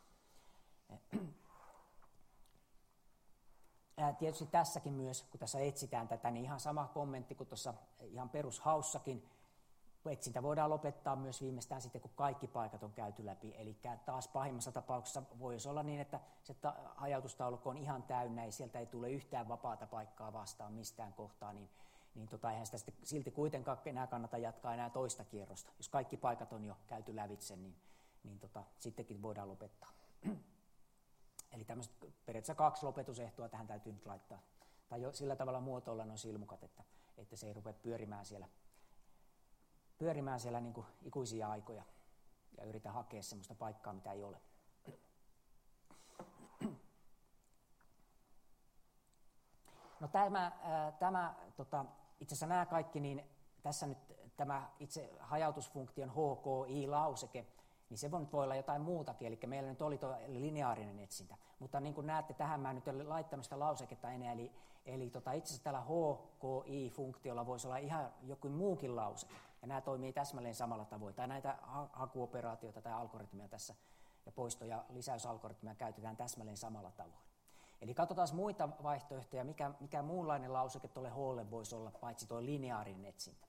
Tietysti tässäkin myös, kun tässä etsitään tätä, niin ihan sama kommentti kuin tuossa ihan perushaussakin. Etsintä voidaan lopettaa myös viimeistään sitten, kun kaikki paikat on käyty läpi. Eli taas pahimmassa tapauksessa voisi olla niin, että se hajautustaulukko on ihan täynnä, ja sieltä ei tule yhtään vapaata paikkaa vastaan mistään kohtaa, niin, niin tota, eihän sitä sitten silti kuitenkaan enää kannata jatkaa enää toista kierrosta. Jos kaikki paikat on jo käyty lävitse, niin, niin tota, sittenkin voidaan lopettaa. Eli tämmöiset periaatteessa kaksi lopetusehtoa tähän täytyy nyt laittaa. Tai jo sillä tavalla muotoilla nuo silmukat, että, että se ei rupea pyörimään siellä. pyörimään siellä niin kuin ikuisia aikoja ja yritä hakea semmoista paikkaa, mitä ei ole. No tämä, ää, tämä tota, itse asiassa nämä kaikki, niin tässä nyt tämä itse hajautusfunktion H K I-lauseke, niin se voi, voi olla jotain muutakin, eli meillä nyt oli tuo lineaarinen etsintä, mutta niin kuin näette, tähän mä nyt olen laittanut sitä lauseketta enää, eli, eli tota, itse asiassa tällä H K I-funktiolla voisi olla ihan joku muukin lauseke, ja nämä toimii täsmälleen samalla tavoin, tai näitä hakuoperaatioita tai algoritmeja tässä, ja poisto- ja lisäysalgoritmeja käytetään täsmälleen samalla tavoin. Eli katsotaan muita vaihtoehtoja, mikä, mikä muunlainen lauseke tuolle H:lle voisi olla, paitsi tuo lineaarinen etsintä.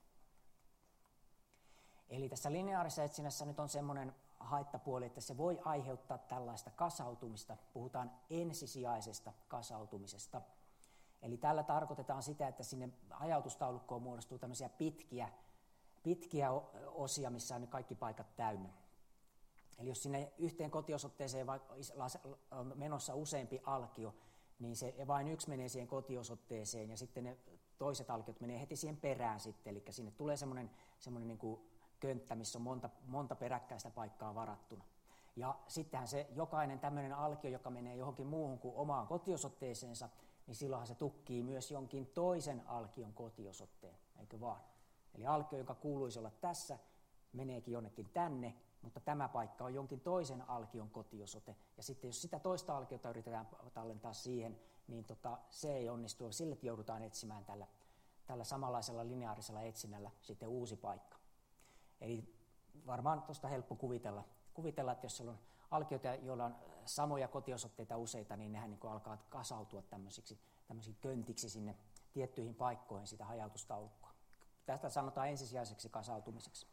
Eli tässä lineaarisessa etsinnässä nyt on semmoinen haittapuoli, että se voi aiheuttaa tällaista kasautumista. Puhutaan ensisijaisesta kasautumisesta. Eli tällä tarkoitetaan sitä, että sinne hajautustaulukkoon muodostuu tämmöisiä pitkiä, pitkiä osia, missä on nyt kaikki paikat täynnä. Eli jos sinne yhteen kotiosoitteeseen on menossa useampi alkio, niin se vain yksi menee siihen kotiosoitteeseen ja sitten ne toiset alkiot menee heti siihen perään sitten. Eli sinne tulee semmoinen, semmoinen niin kuin könttä, missä on monta, monta peräkkäistä paikkaa varattuna. Ja sittenhän se jokainen tämmöinen alkio, joka menee johonkin muuhun kuin omaan kotiosoitteeseensa, niin silloinhan se tukkii myös jonkin toisen alkion kotiosoitteen, eikö vaan? Eli alkio, joka kuuluisi olla tässä, meneekin jonnekin tänne, mutta tämä paikka on jonkin toisen alkion kotiosoite. Ja sitten jos sitä toista alkiota yritetään tallentaa siihen, niin tota, se ei onnistu. Sille joudutaan etsimään tällä, tällä samanlaisella lineaarisella etsinnällä sitten uusi paikka. Eli varmaan tuosta helppo kuvitella, kuvitella, että jos on alkioita, joilla on samoja kotiosoitteita useita, niin nehän niin kuin alkaa kasautua tämmöisiksi, tämmöisiksi köntiksi sinne tiettyihin paikkoihin sitä hajautustaulukkoa. Tästä sanotaan ensisijaiseksi kasautumiseksi.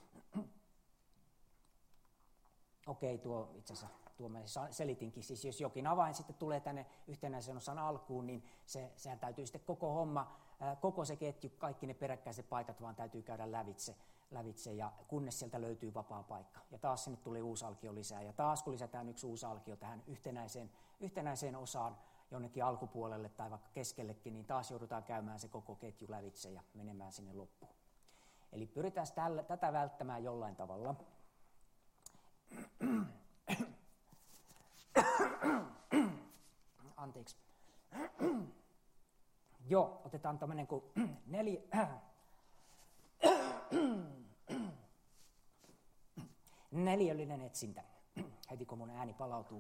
Okei, tuo itse asiassa tuo mä selitinkin. Siis jos jokin avain sitten tulee tänne yhtenäisen osan alkuun, niin se, sehän täytyy sitten koko homma, koko se ketju, kaikki ne peräkkäiset paikat vaan täytyy käydä lävitse. lävitse, ja kunnes sieltä löytyy vapaa paikka. Ja taas sinne tuli uusi alkio lisää, ja taas kun lisätään yksi uusi alkio tähän yhtenäiseen, yhtenäiseen osaan jonnekin alkupuolelle tai vaikka keskellekin, niin taas joudutaan käymään se koko ketju lävitse ja menemään sinne loppuun. Eli pyritään tällä, tätä välttämään jollain tavalla. Anteeksi. Joo, otetaan tämmöinen kuin neljä... Neliöllinen etsintä, heti kun mun ääni palautuu.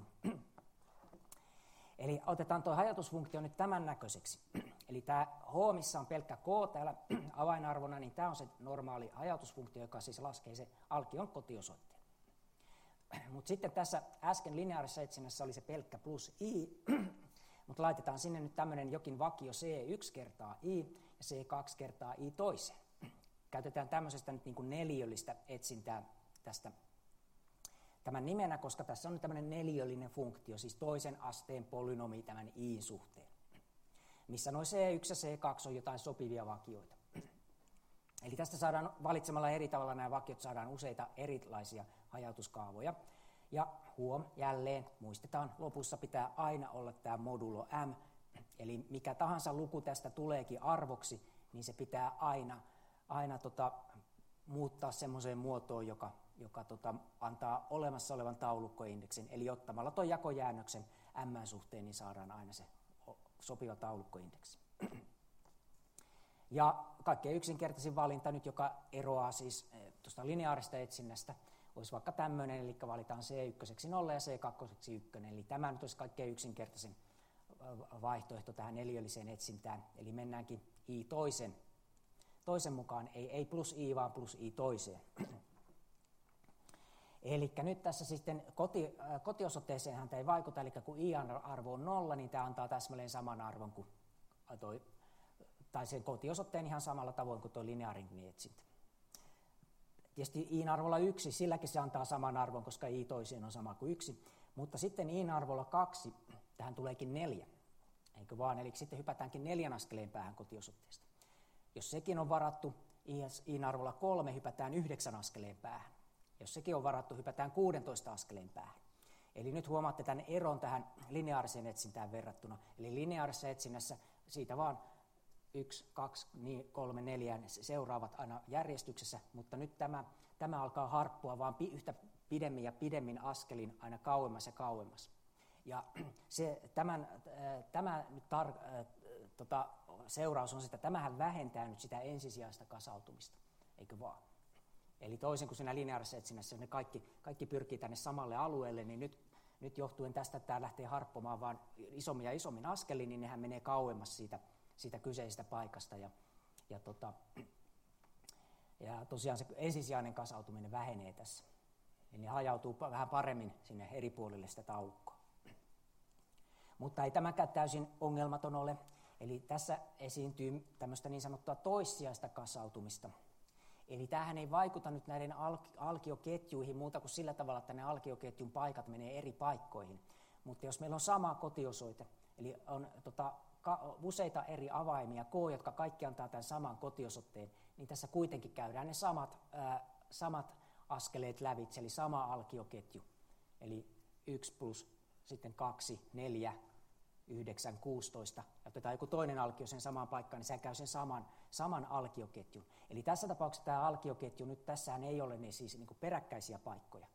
Eli otetaan tuo hajotusfunktio nyt tämän näköiseksi. Eli tämä H, missä on pelkkä K täällä avainarvona, niin tämä on se normaali hajautusfunktio, joka siis laskee se alkion kotiosoitteen. Mutta sitten tässä äsken lineaarisessa etsinnässä oli se pelkkä plus I, mutta laitetaan sinne nyt tämmöinen jokin vakio C yksi kertaa I ja C kaksi kertaa I toiseen. Käytetään tämmöisestä nyt niin kuin neliöllistä etsintää tästä tämän nimenä, koska tässä on tämmöinen neliöllinen funktio, siis toisen asteen polynomi tämän I suhteen, missä noin C yksi ja C kaksi on jotain sopivia vakioita. Eli tästä saadaan valitsemalla eri tavalla nämä vakiot saadaan useita erilaisia hajautuskaavoja. Ja huom, jälleen muistetaan, lopussa pitää aina olla tämä modulo M, eli mikä tahansa luku tästä tuleekin arvoksi, niin se pitää aina, aina tota, muuttaa semmoiseen muotoon, joka, joka tota, antaa olemassa olevan taulukkoindeksin. Eli ottamalla tuon jakojäännöksen M-suhteen, niin saadaan aina se sopiva taulukkoindeksi. Ja kaikkein yksinkertaisin valinta nyt, joka eroaa siis tuosta lineaarista etsinnästä, olisi vaikka tämmöinen, eli valitaan C yksi nolla ja C kaksi yksi. Eli tämä nyt olisi kaikkein yksinkertaisin vaihtoehto tähän neliölliseen etsintään. Eli mennäänkin I toisen, toisen mukaan, ei, ei plus I, vaan plus I toiseen. Eli nyt tässä sitten koti, kotiosoitteeseenhan tämä ei vaikuta, eli kun I-arvo on nolla, niin tämä antaa täsmälleen saman arvon kuin toi, tai sen kotiosoitteen ihan samalla tavoin kuin tuo lineaarinen etsintä. Tietysti I-arvolla yksi, silläkin se antaa saman arvon, koska I toiseen on sama kuin yksi, mutta sitten I-arvolla kaksi, tähän tuleekin neljä, eikö vaan, eli sitten hypätäänkin neljän askeleen päähän kotiosoitteesta. Jos sekin on varattu, I-arvolla kolme, hypätään yhdeksän askeleen päähän. Jos sekin on varattu, hypätään kuusitoista askeleen päähän. Eli nyt huomaatte tämän eron tähän lineaariseen etsintään verrattuna. Eli lineaarisessa etsinnässä siitä vaan yksi, kaksi, kolme, neljä seuraavat aina järjestyksessä, mutta nyt tämä, tämä alkaa harppua vaan yhtä pidemmin ja pidemmin askelin aina kauemmas ja kauemmas. Ja se, tämän, tämä nyt tar- tota, seuraus on se, että tämähän vähentää nyt sitä ensisijaista kasautumista, eikö vaan? Eli toisin kuin siinä lineaarisessa etsinnässä ne kaikki, kaikki pyrkii tänne samalle alueelle, niin nyt, nyt johtuen tästä, että tämä lähtee harppomaan vaan isommin ja isommin askelin, niin nehän menee kauemmas siitä, siitä kyseisestä paikasta. Ja, ja, tota, ja tosiaan se ensisijainen kasautuminen vähenee tässä. Eli ne hajautuu vähän paremmin sinne eri puolille sitä taulukkoa. Mutta ei tämäkään täysin ongelmaton ole. Eli tässä esiintyy tämmöistä niin sanottua toissijaista kasautumista. Eli tämähän ei vaikuta nyt näiden alkioketjuihin muuta kuin sillä tavalla, että ne alkioketjun paikat menee eri paikkoihin. Mutta jos meillä on sama kotiosoite, eli on tota, ka, useita eri avaimia, K, jotka kaikki antaa tämän saman kotiosoitteen, niin tässä kuitenkin käydään ne samat, ää, samat askeleet lävitse, eli sama alkioketju. Eli yksi plus sitten kaksi, neljä, yhdeksän, kuusitoista, ja otetaan joku toinen alkio sen samaan paikkaan, niin se käy sen saman, saman alkioketjun. Eli tässä tapauksessa tämä alkioketju, nyt tässähän ei ole ne siis niin kuin peräkkäisiä paikkoja,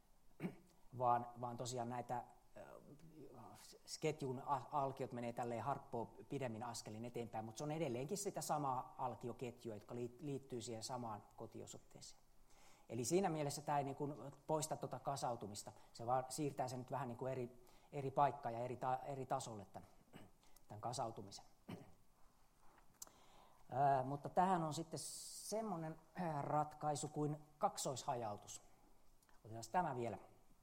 vaan, vaan tosiaan näitä äh, ketjun alkiot menee tälleen harppoon pidemmin askelin eteenpäin, mutta se on edelleenkin sitä samaa alkioketjua, jotka liittyy siihen samaan kotiosoitteeseen. Eli siinä mielessä tämä ei niin kuin poista tuota kasautumista, se vaan siirtää sen nyt vähän niin kuin eri, eri paikkaan ja eri, ta, eri tasolle tämän, tämän kasautumisen. Ää, mutta tähän on sitten semmoinen ratkaisu kuin kaksoishajautus. Otetaan tämä vielä.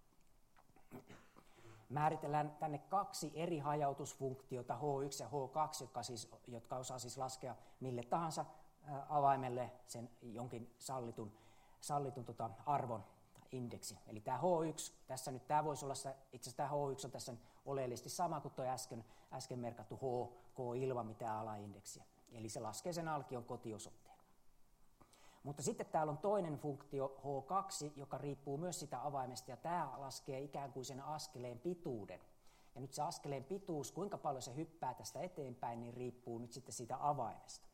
Määritellään tänne kaksi eri hajautusfunktiota, H yksi ja H kaksi, jotka, siis, jotka osaa siis laskea mille tahansa avaimelle sen jonkin sallitun, sallitun tota arvon indeksi. Eli tämä H yksi, tässä nyt tämä voisi olla, se, itse asiassa tämä H yksi on tässä oleellisesti sama kuin tuo äsken, äsken merkattu H, K ilman mitään alaindeksiä. Eli se laskee sen alkion kotiosoitteen. Mutta sitten täällä on toinen funktio H kaksi, joka riippuu myös sitä avaimesta, ja tämä laskee ikään kuin sen askeleen pituuden. Ja nyt se askeleen pituus, kuinka paljon se hyppää tästä eteenpäin, niin riippuu nyt sitten siitä avaimesta.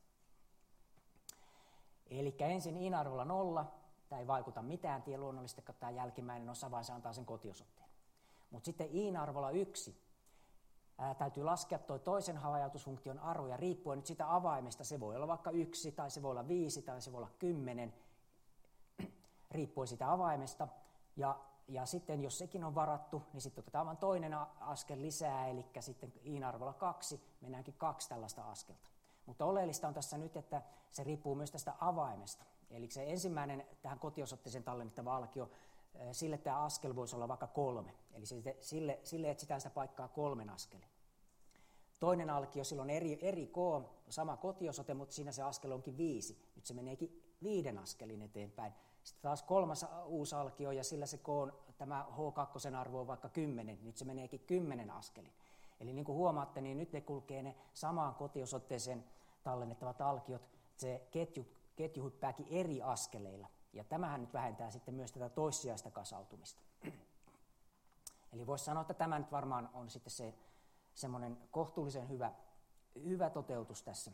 Eli ensin i-arvolla nolla, tämä ei vaikuta mitään tie luonnollisesti, kun tämä jälkimmäinen osa, vaan se antaa sen kotiosoitteen. Mutta sitten i-arvolla yksi, ää, täytyy laskea tuo toisen hajautusfunktion arvo, ja riippuen nyt sitä avaimesta, se voi olla vaikka yksi, tai se voi olla viisi, tai se voi olla kymmenen, riippuen sitä avaimesta. Ja, ja sitten jos sekin on varattu, niin sitten otetaan vain toinen askel lisää, eli sitten i-arvolla kaksi, mennäänkin kaksi tällaista askelta. Mutta oleellista on tässä nyt, että se riippuu myös tästä avaimesta. Eli se ensimmäinen tähän kotiosoitteeseen tallennettava alkio, sille tämä askel voisi olla vaikka kolme. Eli sille, sille etsitään sitä paikkaa kolmen askelin. Toinen alkio, sillä on eri, eri K, sama kotiosoite, mutta siinä se askel onkin viisi. Nyt se meneekin viiden askelin eteenpäin. Sitten taas kolmas uusi alkio, ja sillä se K, tämä H kaksi arvo on vaikka kymmenen. Nyt se meneekin kymmenen askelin. Eli niin kuin huomaatte, niin nyt ne kulkee ne samaan kotiosoitteeseen tallennettavat alkiot. Se ketju, ketju hyppääkin eri askeleilla. Ja tämähän nyt vähentää sitten myös tätä toissijaista kasautumista. Eli voisi sanoa, että tämä nyt varmaan on sitten se semmoinen kohtuullisen hyvä, hyvä toteutus tässä.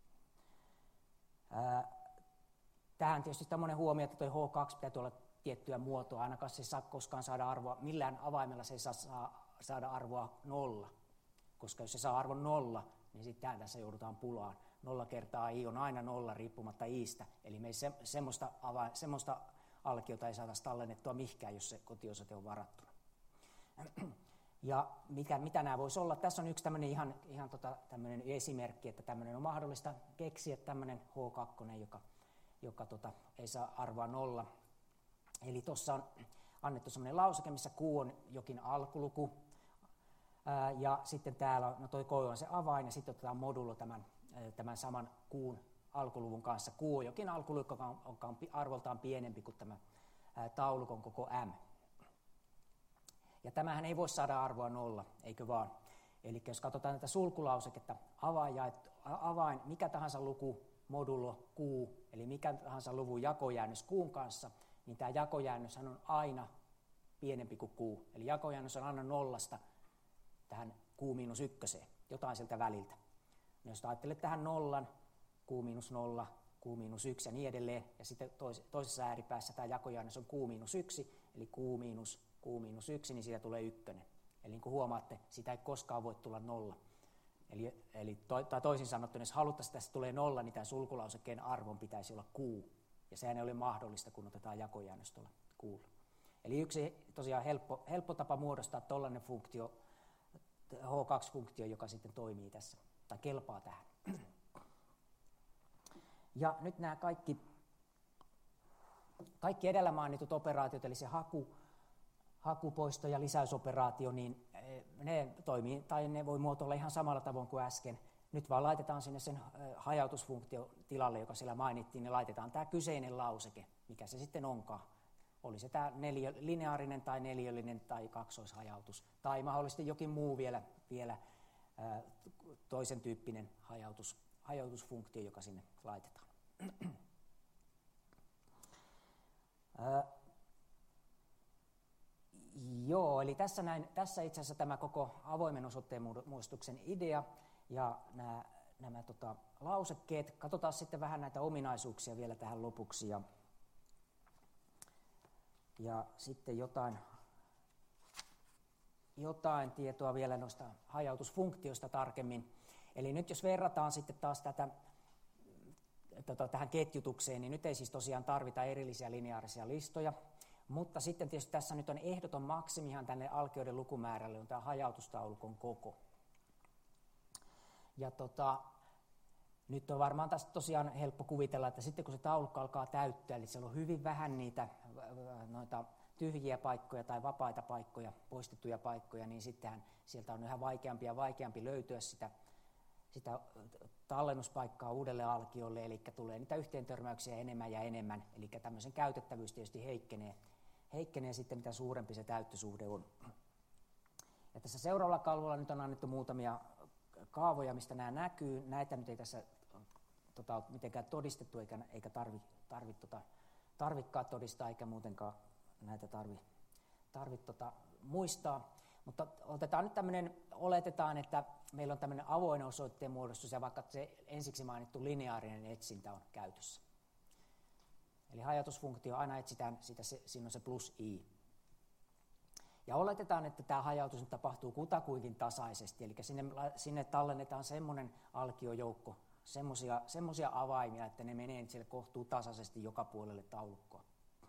Ää, tähän tietysti tämmöinen huomio, että tuo H kaksi pitää olla tiettyä muotoa. Ainakaan se ei saa koskaan saada arvoa, millään avaimella se ei saa saada arvoa nolla. Koska jos se saa arvon nolla, niin sitten tässä joudutaan pulaan. Nolla kertaa i on aina nolla riippumatta iistä. Eli me ei se, semmoista, ava, semmoista alkiota ei saada tallennettua mihinkään, jos se kotiosoite on varattuna. Ja mikä, mitä nämä voisi olla? Tässä on yksi tämmöinen ihan, ihan tota, tämmöinen esimerkki, että tämmöinen on mahdollista keksiä tämmöinen H kaksi, joka, joka tota, ei saa arvoa nolla. Eli tuossa on annettu semmoinen lauseke, missä Q on jokin alkuluku. Ää, ja sitten täällä, no toi K on se avain, ja sitten otetaan modulo tämän, tämän saman Q:n alkuluvun kanssa. Q on jokin alkuluku, joka on, joka on arvoltaan pienempi kuin tämä ää, taulukon koko M. Ja tämähän ei voi saada arvoa nolla, eikö vaan? Eli jos katsotaan tätä sulkulauseketta, avain, jaet, avain, mikä tahansa luku, modulo, Q, eli mikä tahansa luvun jakojäännös Q:n kanssa, niin tämä jakojäännöshän on aina pienempi kuin Q. Eli jakojäännös on aina nollasta tähän Q miinus ykköseen, jotain sieltä väliltä. No jos ajattelet tähän nollan, Q miinus nolla, Q miinus yksi ja niin edelleen, ja sitten tois, toisessa ääripäässä tämä jakojäännös on Q miinus yksi, eli Q miinus Q miinus yksi, niin siitä tulee ykkönen. Eli niin kuin huomaatte, sitä ei koskaan voi tulla nolla. Eli, eli to, tai toisin sanottuna, jos haluttaisiin, että tästä tulee nolla, niin tämän sulkulausekkeen arvon pitäisi olla Q. Ja sehän ei ole mahdollista, kun otetaan jakojäännös tuolla Q:lla. Eli yksi tosiaan helppo, helppo tapa muodostaa tuollainen funktio, H kaksi-funktio, joka sitten toimii tässä, tai kelpaa tähän. Ja nyt nämä kaikki, kaikki edellä mainitut operaatiot, eli se haku, hakupoisto ja lisäysoperaatio, niin ne toimii, tai ne voi muotoilla ihan samalla tavoin kuin äsken. Nyt vaan laitetaan sinne sen hajautusfunktio tilalle, joka siellä mainittiin, niin laitetaan tämä kyseinen lauseke, mikä se sitten onkaan. Oli se tämä neljö, lineaarinen tai neliöllinen tai kaksoishajautus, tai mahdollisesti jokin muu vielä, vielä ää, toisen tyyppinen hajautus, hajautusfunktio, joka sinne laitetaan. ää, joo, eli tässä, näin, tässä itse asiassa tämä koko avoimen osoitteen muodostuksen idea ja nämä, nämä tota, lausekkeet. Katsotaan sitten vähän näitä ominaisuuksia vielä tähän lopuksi. Ja, Ja sitten jotain, jotain tietoa vielä noista hajautusfunktioista tarkemmin. Eli nyt jos verrataan sitten taas tätä, tota, tähän ketjutukseen, niin nyt ei siis tosiaan tarvita erillisiä lineaarisia listoja. Mutta sitten tietysti tässä nyt on ehdoton maksimihan tänne alkioiden lukumäärälle, on tämä hajautustaulukon koko. Ja tota, nyt on varmaan tästä tosiaan helppo kuvitella, että sitten kun se taulukko alkaa täyttyä, eli siellä on hyvin vähän niitä noita tyhjiä paikkoja tai vapaita paikkoja, poistettuja paikkoja, niin sittenhän sieltä on yhä vaikeampi ja vaikeampi löytyä sitä, sitä tallennuspaikkaa uudelle alkiolle, eli tulee niitä yhteentörmäyksiä enemmän ja enemmän, eli tämmöisen käytettävyys tietysti heikkenee, heikkenee sitten, mitä suurempi se täyttösuhde on. Ja tässä seuraavalla kalvolla nyt on annettu muutamia kaavoja, mistä nämä näkyy. Näitä nyt ei tässä tota, mitenkään todistettu eikä, eikä tarvitse tarvitse tota, tarvikkaan todistaa eikä muutenkaan näitä tarvi, tarvi tota, muistaa. Mutta otetaan nyt tämmöinen, oletetaan, että meillä on tämmöinen avoin osoitteen muodostus ja vaikka se ensiksi mainittu lineaarinen etsintä on käytössä. Eli hajautusfunktio aina etsitään, sitä, se, siinä on se plus i. Ja oletetaan, että tämä hajautus nyt tapahtuu kutakuinkin tasaisesti, eli sinne, sinne tallennetaan semmoinen alkiojoukko, semmoisia avaimia, että ne menee siellä kohtuu tasaisesti joka puolelle taulukkoa.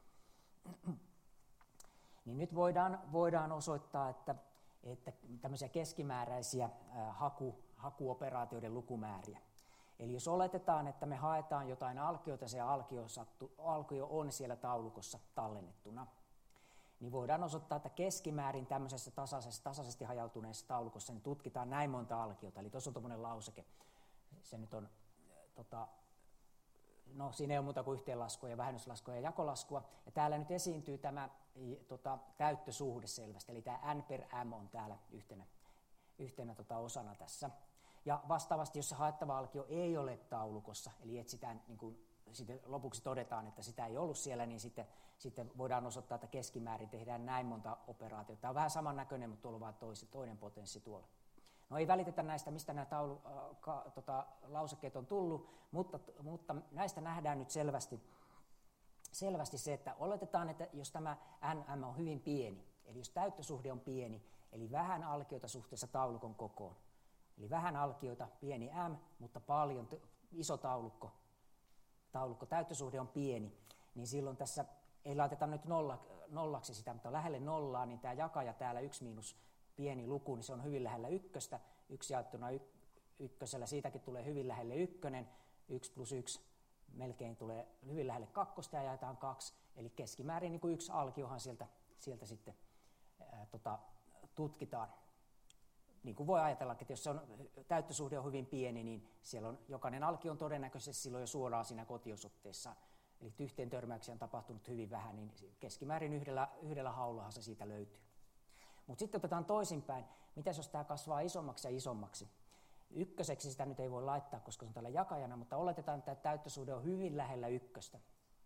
Niin nyt voidaan, voidaan osoittaa, että, että tämmöisiä keskimääräisiä ää, haku, hakuoperaatioiden lukumääriä. Eli jos oletetaan, että me haetaan jotain alkiota, se alkio, sattu, alkio on siellä taulukossa tallennettuna, niin voidaan osoittaa, että keskimäärin tämmöisessä tasaisesti, tasaisesti hajautuneessa taulukossa niin tutkitaan näin monta alkiota. Eli tuossa on tuommoinen lauseke. Se nyt on, tota, no siinä ei ole muuta kuin yhteenlaskua ja vähennyslaskua ja jakolaskua. Ja täällä nyt esiintyy tämä tota, täyttösuhde selvästi, eli tämä n per m on täällä yhtenä, yhtenä tota, osana tässä. Ja vastaavasti, jos se haettava alkio ei ole taulukossa, eli etsitään, niin kuin sitten lopuksi todetaan, että sitä ei ollut siellä, niin sitten, sitten voidaan osoittaa, että keskimäärin tehdään näin monta operaatiota. Tämä on vähän samannäköinen, mutta tuolla on vain toinen potenssi tuolla. No ei välitetä näistä, mistä nämä taulu, äh, ka, tota, lausekkeet on tullut, mutta, mutta näistä nähdään nyt selvästi, selvästi se, että oletetaan, että jos tämä nm on hyvin pieni, eli jos täyttösuhde on pieni, eli vähän alkioita suhteessa taulukon kokoon, eli vähän alkioita, pieni m, mutta paljon, iso taulukko, taulukko, täyttösuhde on pieni, niin silloin tässä ei laiteta nyt nolla, nollaksi sitä, mutta lähelle nollaa, niin tämä jakaja täällä yksi miinus pieni luku, niin se on hyvin lähellä ykköstä, yksi jaettuna y- ykkösellä, siitäkin tulee hyvin lähelle ykkönen, yksi plus yksi melkein tulee hyvin lähelle kakkosta ja jaetaan kaksi, eli keskimäärin niin kuin yksi alkiohan sieltä, sieltä sitten ää, tota, tutkitaan. Niin kuin voi ajatella, että jos se on, täyttösuhde on hyvin pieni, niin siellä on jokainen alkio on todennäköisesti silloin jo suoraan siinä kotiosoitteessa. Eli yhteen törmäyksiä on tapahtunut hyvin vähän, niin keskimäärin yhdellä, yhdellä haulahan se siitä löytyy. Mutta sitten otetaan toisinpäin. Mitäs jos tämä kasvaa isommaksi ja isommaksi? Ykköseksi sitä nyt ei voi laittaa, koska se on tällä jakajana, mutta oletetaan, että täyttösuhde on hyvin lähellä ykköstä.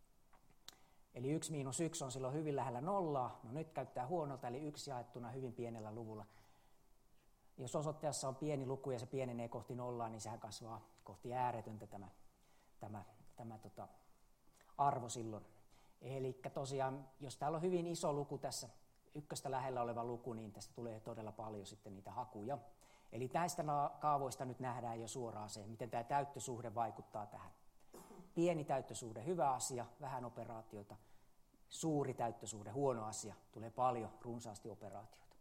Eli yksi miinus yksi on silloin hyvin lähellä nollaa. No nyt käyttää huonolta, eli yksi jaettuna hyvin pienellä luvulla. Jos osoitteessa on pieni luku ja se pienenee kohti nollaa, niin sehän kasvaa kohti ääretöntä tämä, tämä, tämä tota, arvo silloin. Eli tosiaan, jos täällä on hyvin iso luku tässä, ykköstä lähellä oleva luku, niin tästä tulee todella paljon sitten niitä hakuja. Eli näistä kaavoista nyt nähdään jo suoraan se, miten tämä täyttösuhde vaikuttaa tähän. Pieni täyttösuhde, hyvä asia, vähän operaatioita. Suuri täyttösuhde, huono asia, tulee paljon, runsaasti operaatioita.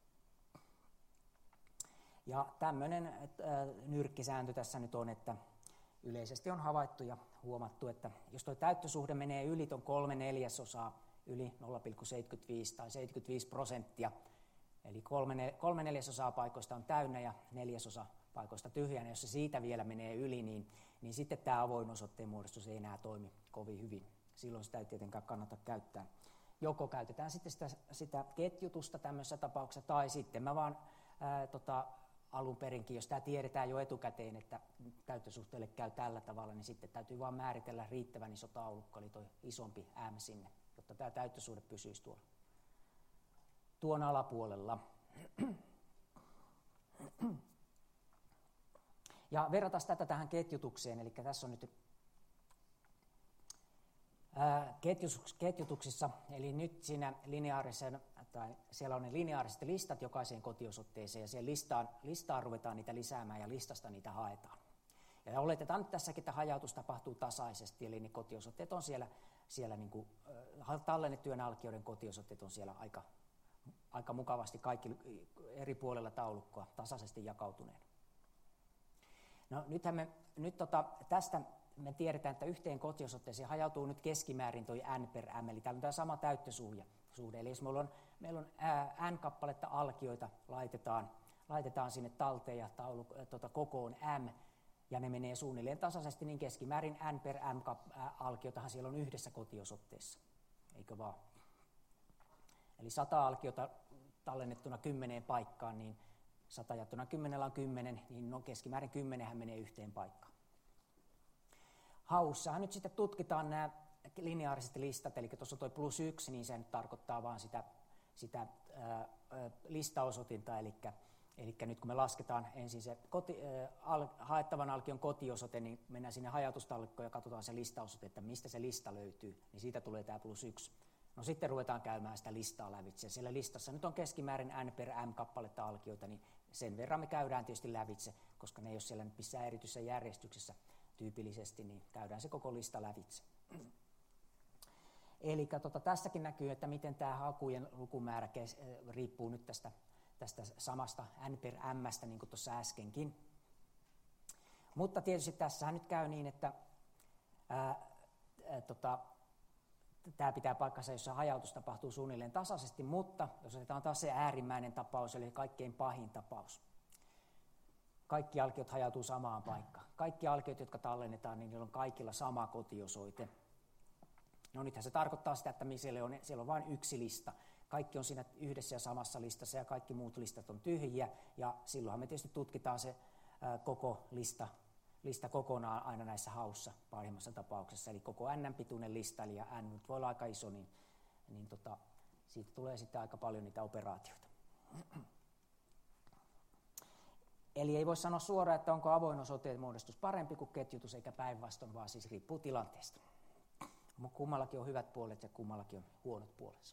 Ja tämmöinen äh, nyrkkisääntö tässä nyt on, että yleisesti on havaittu ja huomattu, että jos tuo täyttösuhde menee yli tuon kolme neljäsosaa, yli nolla pilkku seitsemänkymmentäviisi tai seitsemänkymmentäviisi prosenttia, eli kolme, kolme neljäsosaa paikoista on täynnä ja neljäsosa paikoista tyhjänä. Jos se siitä vielä menee yli, niin, niin sitten tämä avoin osoitteen muodostus ei enää toimi kovin hyvin. Silloin sitä ei tietenkään kannata käyttää. Joko käytetään sitten sitä, sitä ketjutusta tämmöisessä tapauksessa, tai sitten mä vaan ää, tota, alun perinkin, jos tämä tiedetään jo etukäteen, että täyttösuhteelle käy tällä tavalla, niin sitten täytyy vaan määritellä riittävän iso taulukko, eli tuo isompi m sinne, jotta tämä täyttösuhde pysyisi tuolla tuon alapuolella. Ja verrataan tätä tähän ketjutukseen, eli tässä on nyt ää, ketjus, ketjutuksissa, eli nyt siinä lineaarisen, tai siellä on ne lineaariset listat jokaiseen kotiosoitteeseen, ja siihen listaan, listaan ruvetaan niitä lisäämään, ja listasta niitä haetaan. Ja oletetaan nyt tässäkin, että hajautus tapahtuu tasaisesti, eli ne kotiosoitteet on siellä, siellä niin kuin, äh, tallennettujen alkioiden kotiosoitteet on siellä aika, aika mukavasti kaikki eri puolilla taulukkoa tasaisesti jakautuneena. No nythän me, nyt tota, tästä me tiedetään, että yhteen kotiosoitteeseen hajautuu nyt keskimäärin toi n per m, eli täällä on tämä sama täyttösuhde. Eli jos meillä on, meillä on ää, n-kappaletta alkioita, laitetaan, laitetaan sinne talteen ja taulu, tota, kokoon m, ja ne menee suunnilleen tasaisesti, niin keskimäärin n per m alkiotahan siellä on yhdessä kotiosoitteessa, eikö vaan? Eli sata alkiota tallennettuna kymmeneen paikkaan, niin sata jaettuna kymmenellä on kymmenen, niin no keskimäärin kymmenenhän menee yhteen paikkaan. Haussahan nyt sitten tutkitaan nämä lineaariset listat, eli tuossa tuo plus yksi, niin se nyt tarkoittaa vaan sitä, sitä ää, listaosoitinta, eli, eli nyt kun me lasketaan ensin se koti, ää, al, haettavan alkion kotiosoite, niin mennään sinne hajautustallikkoon ja katsotaan se listaosoite, että mistä se lista löytyy, niin siitä tulee tämä plus yksi. No sitten ruvetaan käymään sitä listaa lävitse. Siellä listassa nyt on keskimäärin n per m kappaletta alkioita, niin sen verran me käydään tietysti lävitse, koska ne ei ole siellä nyt missään erityisessä järjestyksessä tyypillisesti, niin käydään se koko lista lävitse. Eli tota, tässäkin näkyy, että miten tämä hakujen lukumäärä kes, äh, riippuu nyt tästä, tästä samasta n per m:stä, niin kuin tuossa äskenkin. Mutta tietysti tässähän nyt käy niin, että ää, ää, tota, tämä pitää paikkansa, jossa hajautus tapahtuu suunnilleen tasaisesti, mutta jos otetaan taas se äärimmäinen tapaus, eli kaikkein pahin tapaus. Kaikki alkiot hajautuu samaan paikkaan. Kaikki alkiot, jotka tallennetaan, niin niillä on kaikilla sama kotiosoite. No nythän se tarkoittaa sitä, että siellä on, siellä on vain yksi lista. Kaikki on siinä yhdessä ja samassa listassa ja kaikki muut listat on tyhjiä. Ja silloinhan me tietysti tutkitaan se ää, koko lista, lista kokonaan aina näissä haussa pahimmassa tapauksessa. Eli koko n-pituinen lista, eli ja n nyt voi olla aika iso, niin, niin tota, siitä tulee sitten aika paljon niitä operaatioita. Eli ei voi sanoa suoraan, että onko avoin osoitteen muodostus parempi kuin ketjutus, eikä päinvastoin, vaan siis riippuu tilanteesta. Kummallakin on hyvät puolet ja kummallakin on huonot puolensa.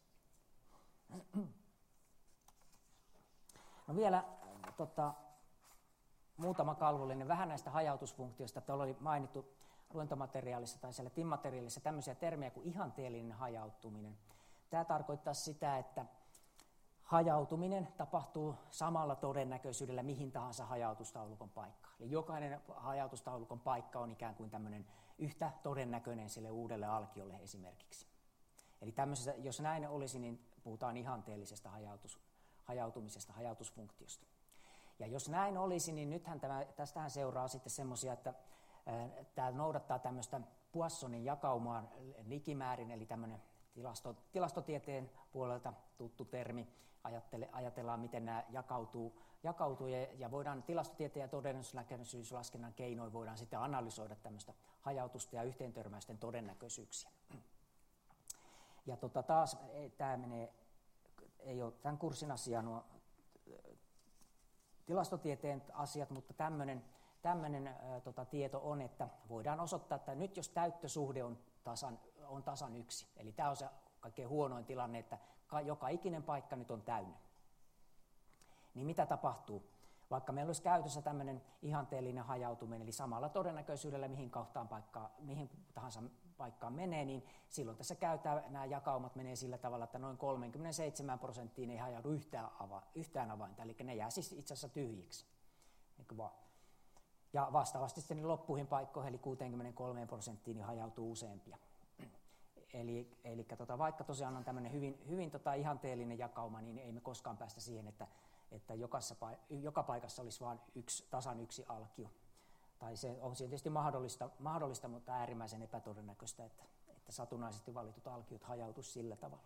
No vielä tota, muutama kalvollinen vähän näistä hajautusfunktioista. Tuolla oli mainittu luentomateriaalissa tai siellä TIM-materiaalissa tämmöisiä termejä kuin ihanteellinen hajautuminen. Tämä tarkoittaa sitä, että hajautuminen tapahtuu samalla todennäköisyydellä mihin tahansa hajautustaulukon paikkaan. Eli jokainen hajautustaulukon paikka on ikään kuin tämmöinen yhtä todennäköinen sille uudelle alkiolle esimerkiksi. Eli jos näin olisi, niin puhutaan ihanteellisesta hajautus, hajautumisesta, hajautusfunktiosta. Ja jos näin olisi, niin nythän tämä, tästähän seuraa sitten semmoisia, että tämä noudattaa tämmöistä Poissonin jakaumaa likimäärin, eli tämmöinen tilasto, tilastotieteen puolelta tuttu termi. Ajattele, ajatellaan, miten nämä jakautuu, jakautuu ja, ja voidaan tilastotieteen ja todennäköisyyslaskennan keinoin voidaan sitten analysoida tämmöistä hajautusta ja yhteentörmäysten todennäköisyyksiä. Ja tota, taas tämä menee, ei ole tämän kurssin asia nuo tilastotieteen asiat, mutta tämmöinen, tämmöinen ä, tota, tieto on, että voidaan osoittaa, että nyt jos täyttösuhde on tasan, on tasan yksi, eli tämä on se kaikkein huonoin tilanne, että joka ikinen paikka nyt on täynnä. Niin mitä tapahtuu? Vaikka meillä olisi käytössä tämmöinen ihanteellinen hajautuminen, eli samalla todennäköisyydellä mihin, paikkaan, mihin tahansa paikkaan menee, niin silloin tässä käytää, nämä jakaumat menee sillä tavalla, että noin kolmekymmentäseitsemän prosenttiin ei hajaudu yhtään, ava, yhtään avainta, eli ne jää siis itse asiassa tyhjiksi. Ja vastaavasti sitten loppuihin paikkoihin, eli kuusikymmentäkolme prosenttiin, niin hajautuu useampia. Eli, eli tota, vaikka tosiaan on tämmöinen hyvin, hyvin tota ihanteellinen jakauma, niin ei me koskaan päästä siihen, että, että jokassa, joka paikassa olisi vain yksi, tasan yksi alkio. Tai se on tietysti mahdollista, mahdollista mutta äärimmäisen epätodennäköistä, että, että satunnaisesti valitut alkiot hajautuisi sillä tavalla.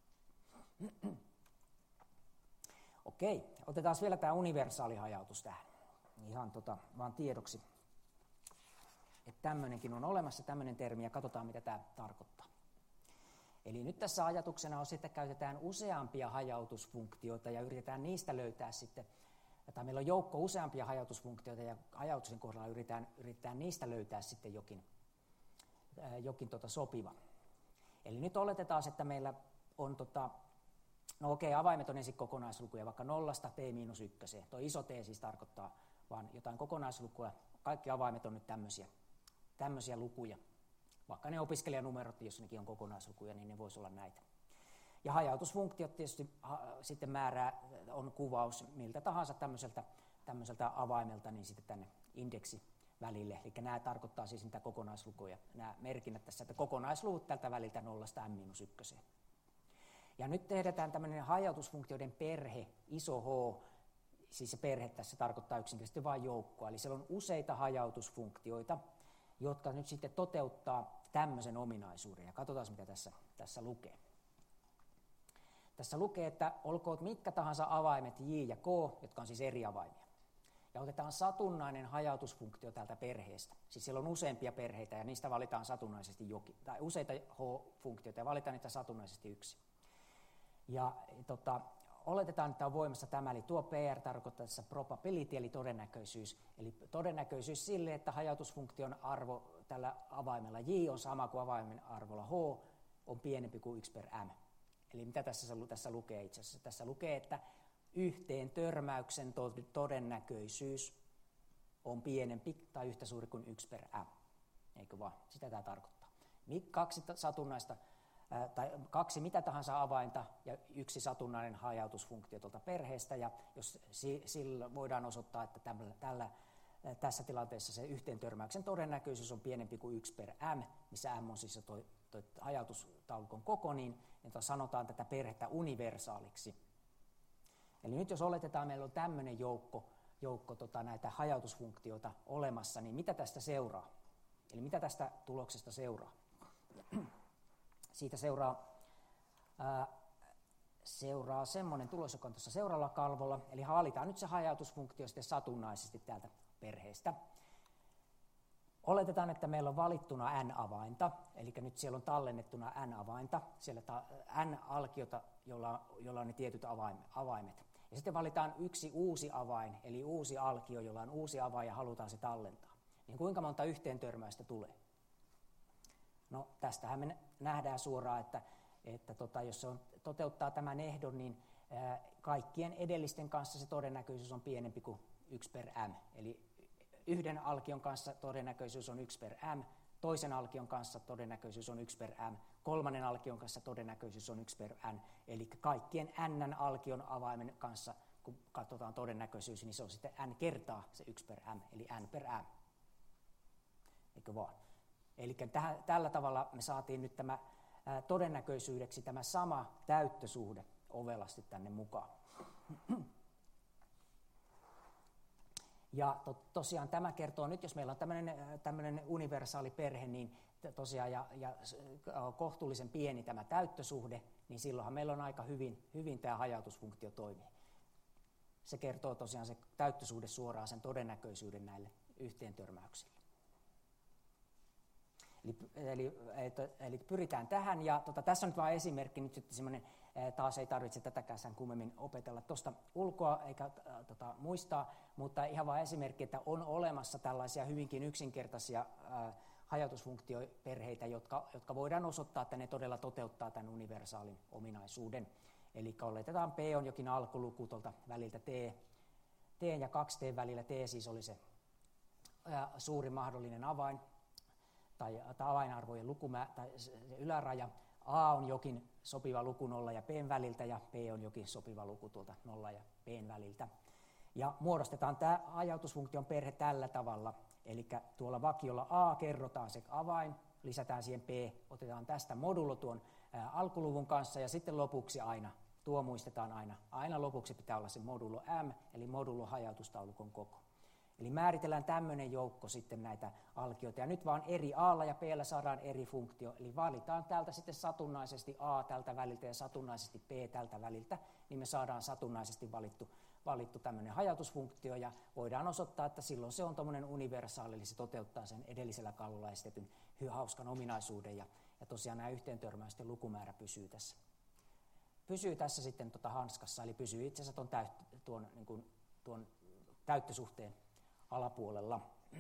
Okei, otetaan vielä tämä universaali hajautus tähän. Ihan tota, vaan tiedoksi, että tämmöinenkin on olemassa, tämmöinen termi, ja katsotaan mitä tämä tarkoittaa. Eli nyt tässä ajatuksena on, että käytetään useampia hajautusfunktioita ja yritetään niistä löytää sitten, tai meillä on joukko useampia hajautusfunktioita ja hajautuksen kohdalla yritetään, yritetään niistä löytää sitten jokin, äh, jokin tota sopiva. Eli nyt oletetaan, että meillä on, tota, no okei, avaimet on ensin kokonaislukuja, vaikka nollasta t miinus ykköseen. Tuo iso t siis tarkoittaa vaan jotain kokonaislukua. Kaikki avaimet on nyt tämmöisiä, tämmöisiä lukuja. Vaikka ne opiskelijanumerot, jos nekin on kokonaislukuja, niin ne voisi olla näitä. Ja hajautusfunktiot tietysti ha, sitten määrää, on kuvaus miltä tahansa tämmöiseltä, tämmöiseltä avaimelta niin sitten tänne indeksi välille. Eli nämä tarkoittaa siis niitä kokonaislukuja. Nämä merkinnät tässä, että kokonaisluvut tältä väliltä nollasta m miinus ykköseen. Ja nyt tehdään tämmöinen hajautusfunktioiden perhe, iso H, siis se perhe tässä tarkoittaa yksinkertaisesti vain joukkoa. Eli siellä on useita hajautusfunktioita, jotka nyt sitten toteuttaa tämmöisen ominaisuuden. Ja katsotaan, mitä tässä, tässä lukee. Tässä lukee, että olkoot mitkä tahansa avaimet j ja k, jotka on siis eri avaimia. ja otetaan satunnainen hajautusfunktio täältä perheestä. Siis siellä on useampia perheitä ja niistä valitaan satunnaisesti jokin, tai useita H-funktioita ja valitaan niitä satunnaisesti yksi. Ja tota, oletetaan, että on voimassa tämä, eli tuo P R tarkoittaa tässä probability, eli todennäköisyys. Eli todennäköisyys sille, että hajautusfunktion arvo tällä avaimella j on sama kuin avaimen arvolla h, on pienempi kuin yksi per m. Eli mitä tässä, tässä lukee itse asiassa? Tässä lukee, että yhteen törmäyksen todennäköisyys on pienempi tai yhtä suuri kuin yksi per m. Eikö vaan? Sitä tämä tarkoittaa. Kaksi satunnaista, ää, tai kaksi mitä tahansa avainta ja yksi satunnainen hajautusfunktio tuolta perheestä, ja jos si, sillä voidaan osoittaa, että tällä, tällä, tässä tilanteessa se yhteen törmäyksen todennäköisyys on pienempi kuin yksi per m, missä m on siis tuo hajautustaulukon koko, niin sanotaan tätä perhettä universaaliksi. Eli nyt jos oletetaan, meillä on tämmöinen joukko, joukko tota, näitä hajautusfunktioita olemassa, niin mitä tästä seuraa? Eli mitä tästä tuloksesta seuraa? Siitä seuraa, ää, seuraa semmoinen tulos, joka on tuossa seuraavalla kalvolla, eli haalitaan nyt se hajautusfunktio sitten satunnaisesti täältä perheestä. Oletetaan, että meillä on valittuna n-avainta, eli nyt siellä on tallennettuna n-avainta, siellä ta- n-alkiota, jolla, jolla on ne tietyt avaimet. Ja sitten valitaan yksi uusi avain, eli uusi alkio, jolla on uusi avain ja halutaan se tallentaa. Niin kuinka monta yhteentörmäystä tulee? No tästähän me nähdään suoraan, että, että tota, jos se on, toteuttaa tämän ehdon, niin ää, kaikkien edellisten kanssa se todennäköisyys on pienempi kuin yksi per m. Eli yhden alkion kanssa todennäköisyys on yksi per m, toisen alkion kanssa todennäköisyys on yksi per m, kolmannen alkion kanssa todennäköisyys on yksi per n, eli kaikkien n-alkion avaimen kanssa, kun katsotaan todennäköisyys, niin se on sitten n kertaa se yksi per m, eli n per m. Eikö vaan? Eli tähän, tällä tavalla me saatiin nyt tämä ää, todennäköisyydeksi tämä sama täyttösuhde ovelasti tänne mukaan. Ja to, tosiaan tämä kertoo nyt, jos meillä on tämmöinen, tämmöinen universaali perhe, niin tosiaan ja, ja kohtuullisen pieni tämä täyttösuhde, niin silloinhan meillä on aika hyvin, hyvin tämä hajautusfunktio toimii. Se kertoo tosiaan se täyttösuhde suoraan sen todennäköisyyden näille yhteentörmäyksille. Eli, eli, eli pyritään tähän, ja tota, tässä on nyt vain esimerkki, nyt sitten semmoinen, taas ei tarvitse tätäkään sen kummemmin opetella tuosta ulkoa eikä äh, tota, muistaa, mutta ihan vain esimerkki, että on olemassa tällaisia hyvinkin yksinkertaisia äh, hajautusfunktioperheitä, jotka, jotka voidaan osoittaa, että ne todella toteuttaa tämän universaalin ominaisuuden. Eli oletetaan P on jokin alkuluku tuolta väliltä T, T ja kaksi T välillä, T siis oli se äh, suurin mahdollinen avain, tai, tai avainarvojen lukumä, tai se yläraja. A on jokin sopiva luku nolla ja P:n väliltä, ja P on jokin sopiva luku tuolta nolla ja P:n väliltä. Ja muodostetaan tämä hajautusfunktion perhe tällä tavalla, eli tuolla vakiolla A kerrotaan se avain, lisätään siihen P, otetaan tästä modulo tuon ää, alkuluvun kanssa, ja sitten lopuksi aina, tuo muistetaan aina, aina lopuksi pitää olla se modulo M, eli modulo hajautustaulukon koko. Eli määritellään tämmöinen joukko sitten näitä alkioita, ja nyt vaan eri A:lla ja P:llä saadaan eri funktio, eli valitaan täältä sitten satunnaisesti A tältä väliltä ja satunnaisesti P tältä väliltä, niin me saadaan satunnaisesti valittu, valittu tämmöinen hajautusfunktio, ja voidaan osoittaa, että silloin se on tuommoinen universaali, eli se toteuttaa sen edellisellä kalvolla esitetyn hauskan ominaisuuden, ja, ja tosiaan nämä yhteentörmäysten lukumäärä pysyy tässä. Pysyy tässä sitten tota hanskassa, eli pysyy itse asiassa tuon, täyt, tuon, niin kuin, tuon täyttösuhteen alapuolella.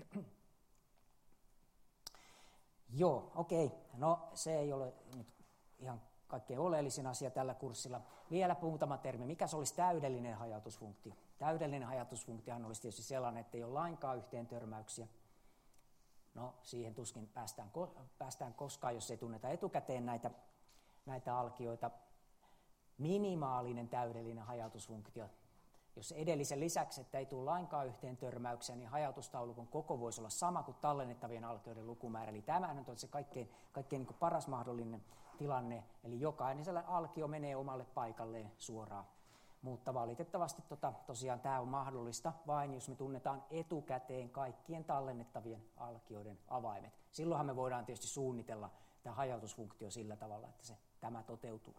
Joo, okei. Okay. No se ei ole nyt ihan kaikkein oleellisin asia tällä kurssilla. Vielä muutama termi. Mikä se olisi täydellinen hajautusfunktio? Täydellinen hajautusfunktiohan olisi tietysti sellainen, että ei ole lainkaan yhteentörmäyksiä. No siihen tuskin päästään, päästään koskaan, jos ei tunneta etukäteen näitä, näitä alkioita. Minimaalinen täydellinen hajautusfunktio. Jos edellisen lisäksi, että ei tule lainkaan yhteen törmäykseen, niin hajautustaulukon koko voisi olla sama kuin tallennettavien alkioiden lukumäärä. Eli tämähän on se kaikkein, kaikkein niin kuin paras mahdollinen tilanne. Eli jokainen alkio menee omalle paikalleen suoraan. Mutta valitettavasti tota, tosiaan tämä on mahdollista vain, jos me tunnetaan etukäteen kaikkien tallennettavien alkioiden avaimet. Silloinhan me voidaan tietysti suunnitella tämä hajautusfunktio sillä tavalla, että se, tämä toteutuu.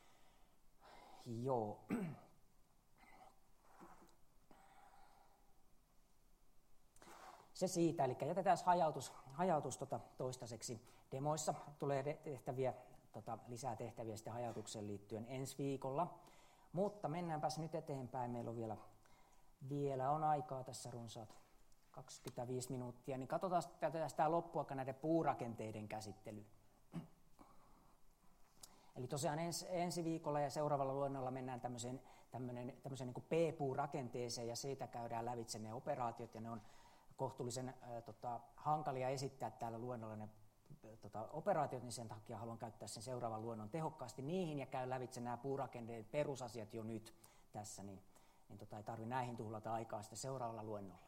Joo. se siitä, eli jätetään hajautus, hajautus tota, toistaiseksi. Demoissa tulee tehtäviä, tota, lisää tehtäviä sitten hajautukseen liittyen ensi viikolla. Mutta mennäänpäs nyt eteenpäin. Meillä on vielä, vielä on aikaa tässä runsaat kaksikymmentäviisi minuuttia. Niin katsotaan tämä loppuaika näiden puurakenteiden käsittely. Eli tosiaan ens, ensi viikolla ja seuraavalla luennolla mennään tämmöiseen, tämmöinen, tämmöiseen niin kuin P-puurakenteeseen ja siitä käydään lävitse ne operaatiot ja ne on kohtuullisen äh, tota, hankalia esittää täällä luennolla ne tota, operaatiot, niin sen takia haluan käyttää sen seuraavan luennon tehokkaasti niihin ja käy lävitse nämä puurakenteiden perusasiat jo nyt tässä, niin, niin tota, ei tarvitse näihin tuhlata aikaa sitten seuraavalla luennolla.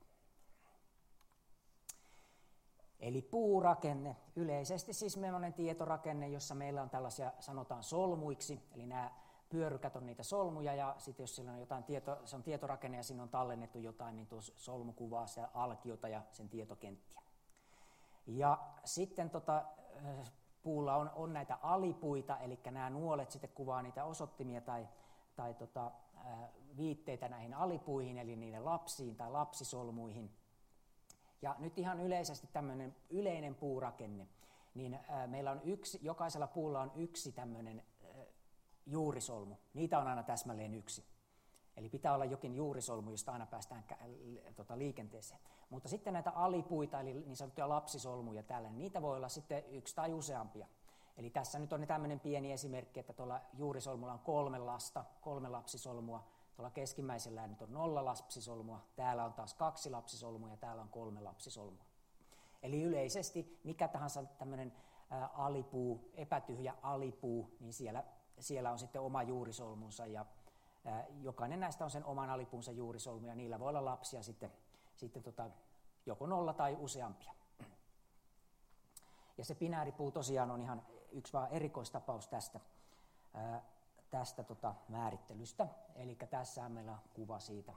Eli puurakenne, yleisesti siis sellainen tietorakenne, jossa meillä on tällaisia, sanotaan solmuiksi, eli nämä pyörykät on niitä solmuja, ja sitten jos sillä on jotain tieto, se on tietorakenne ja siinä on tallennettu jotain, niin tuossa solmu kuvaa sitä alkiota ja sen tietokenttiä. Ja sitten tota, puulla on, on näitä alipuita, eli nämä nuolet sitten kuvaa niitä osoittimia tai, tai tota, viitteitä näihin alipuihin, eli niiden lapsiin tai lapsisolmuihin. Ja nyt ihan yleisesti tämmöinen yleinen puurakenne, niin ää, meillä on yksi, jokaisella puulla on yksi tämmöinen ää, juurisolmu. Niitä on aina täsmälleen yksi. Eli pitää olla jokin juurisolmu, josta aina päästään kä- tota, liikenteeseen. Mutta sitten näitä alipuita, eli niin sanottuja lapsisolmuja täällä, niin niitä voi olla sitten yksi tai useampia. Eli tässä nyt on tämmöinen pieni esimerkki, että tuolla juurisolmulla on kolme lasta, kolme lapsisolmua. Tuolla keskimmäisellä nyt on nolla lapsisolmua, täällä on taas kaksi lapsisolmua ja täällä on kolme lapsisolmua. Eli yleisesti mikä tahansa tämmöinen ää, alipuu, epätyhjä alipuu, niin siellä, siellä on sitten oma juurisolmunsa ja ää, jokainen näistä on sen oman alipuunsa juurisolmu ja niillä voi olla lapsia sitten, sitten tota, joko nolla tai useampia. Ja se binääripuu tosiaan on ihan yksi vaan erikoistapaus tästä. Ää, tästä tota määrittelystä. Eli tässä meillä on kuva siitä.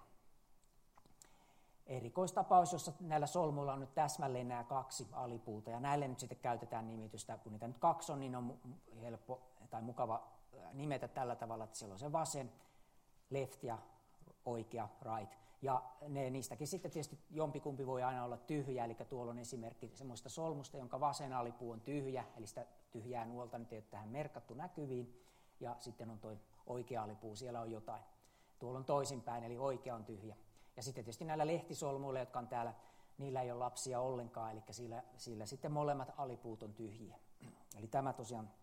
Erikoistapaus, jossa näillä solmuilla on nyt täsmälleen nämä kaksi alipuuta, ja näille nyt sitten käytetään nimitystä, kun niitä nyt kaksi on, niin on helppo tai mukava nimetä tällä tavalla, että siellä on se vasen, left ja oikea, right. Ja ne, niistäkin sitten tietysti jompikumpi voi aina olla tyhjä, eli tuolla on esimerkki semmoista solmusta, jonka vasen alipuu on tyhjä, eli sitä tyhjää nuolta nyt ei ole tähän merkattu näkyviin. Ja sitten on tuo oikea alipuu, siellä on jotain. Tuolla on toisinpäin, eli oikea on tyhjä. Ja sitten tietysti näillä lehtisolmuilla, jotka on täällä, niillä ei ole lapsia ollenkaan, eli sillä, sillä sitten molemmat alipuut on tyhjiä. Eli tämä tosiaan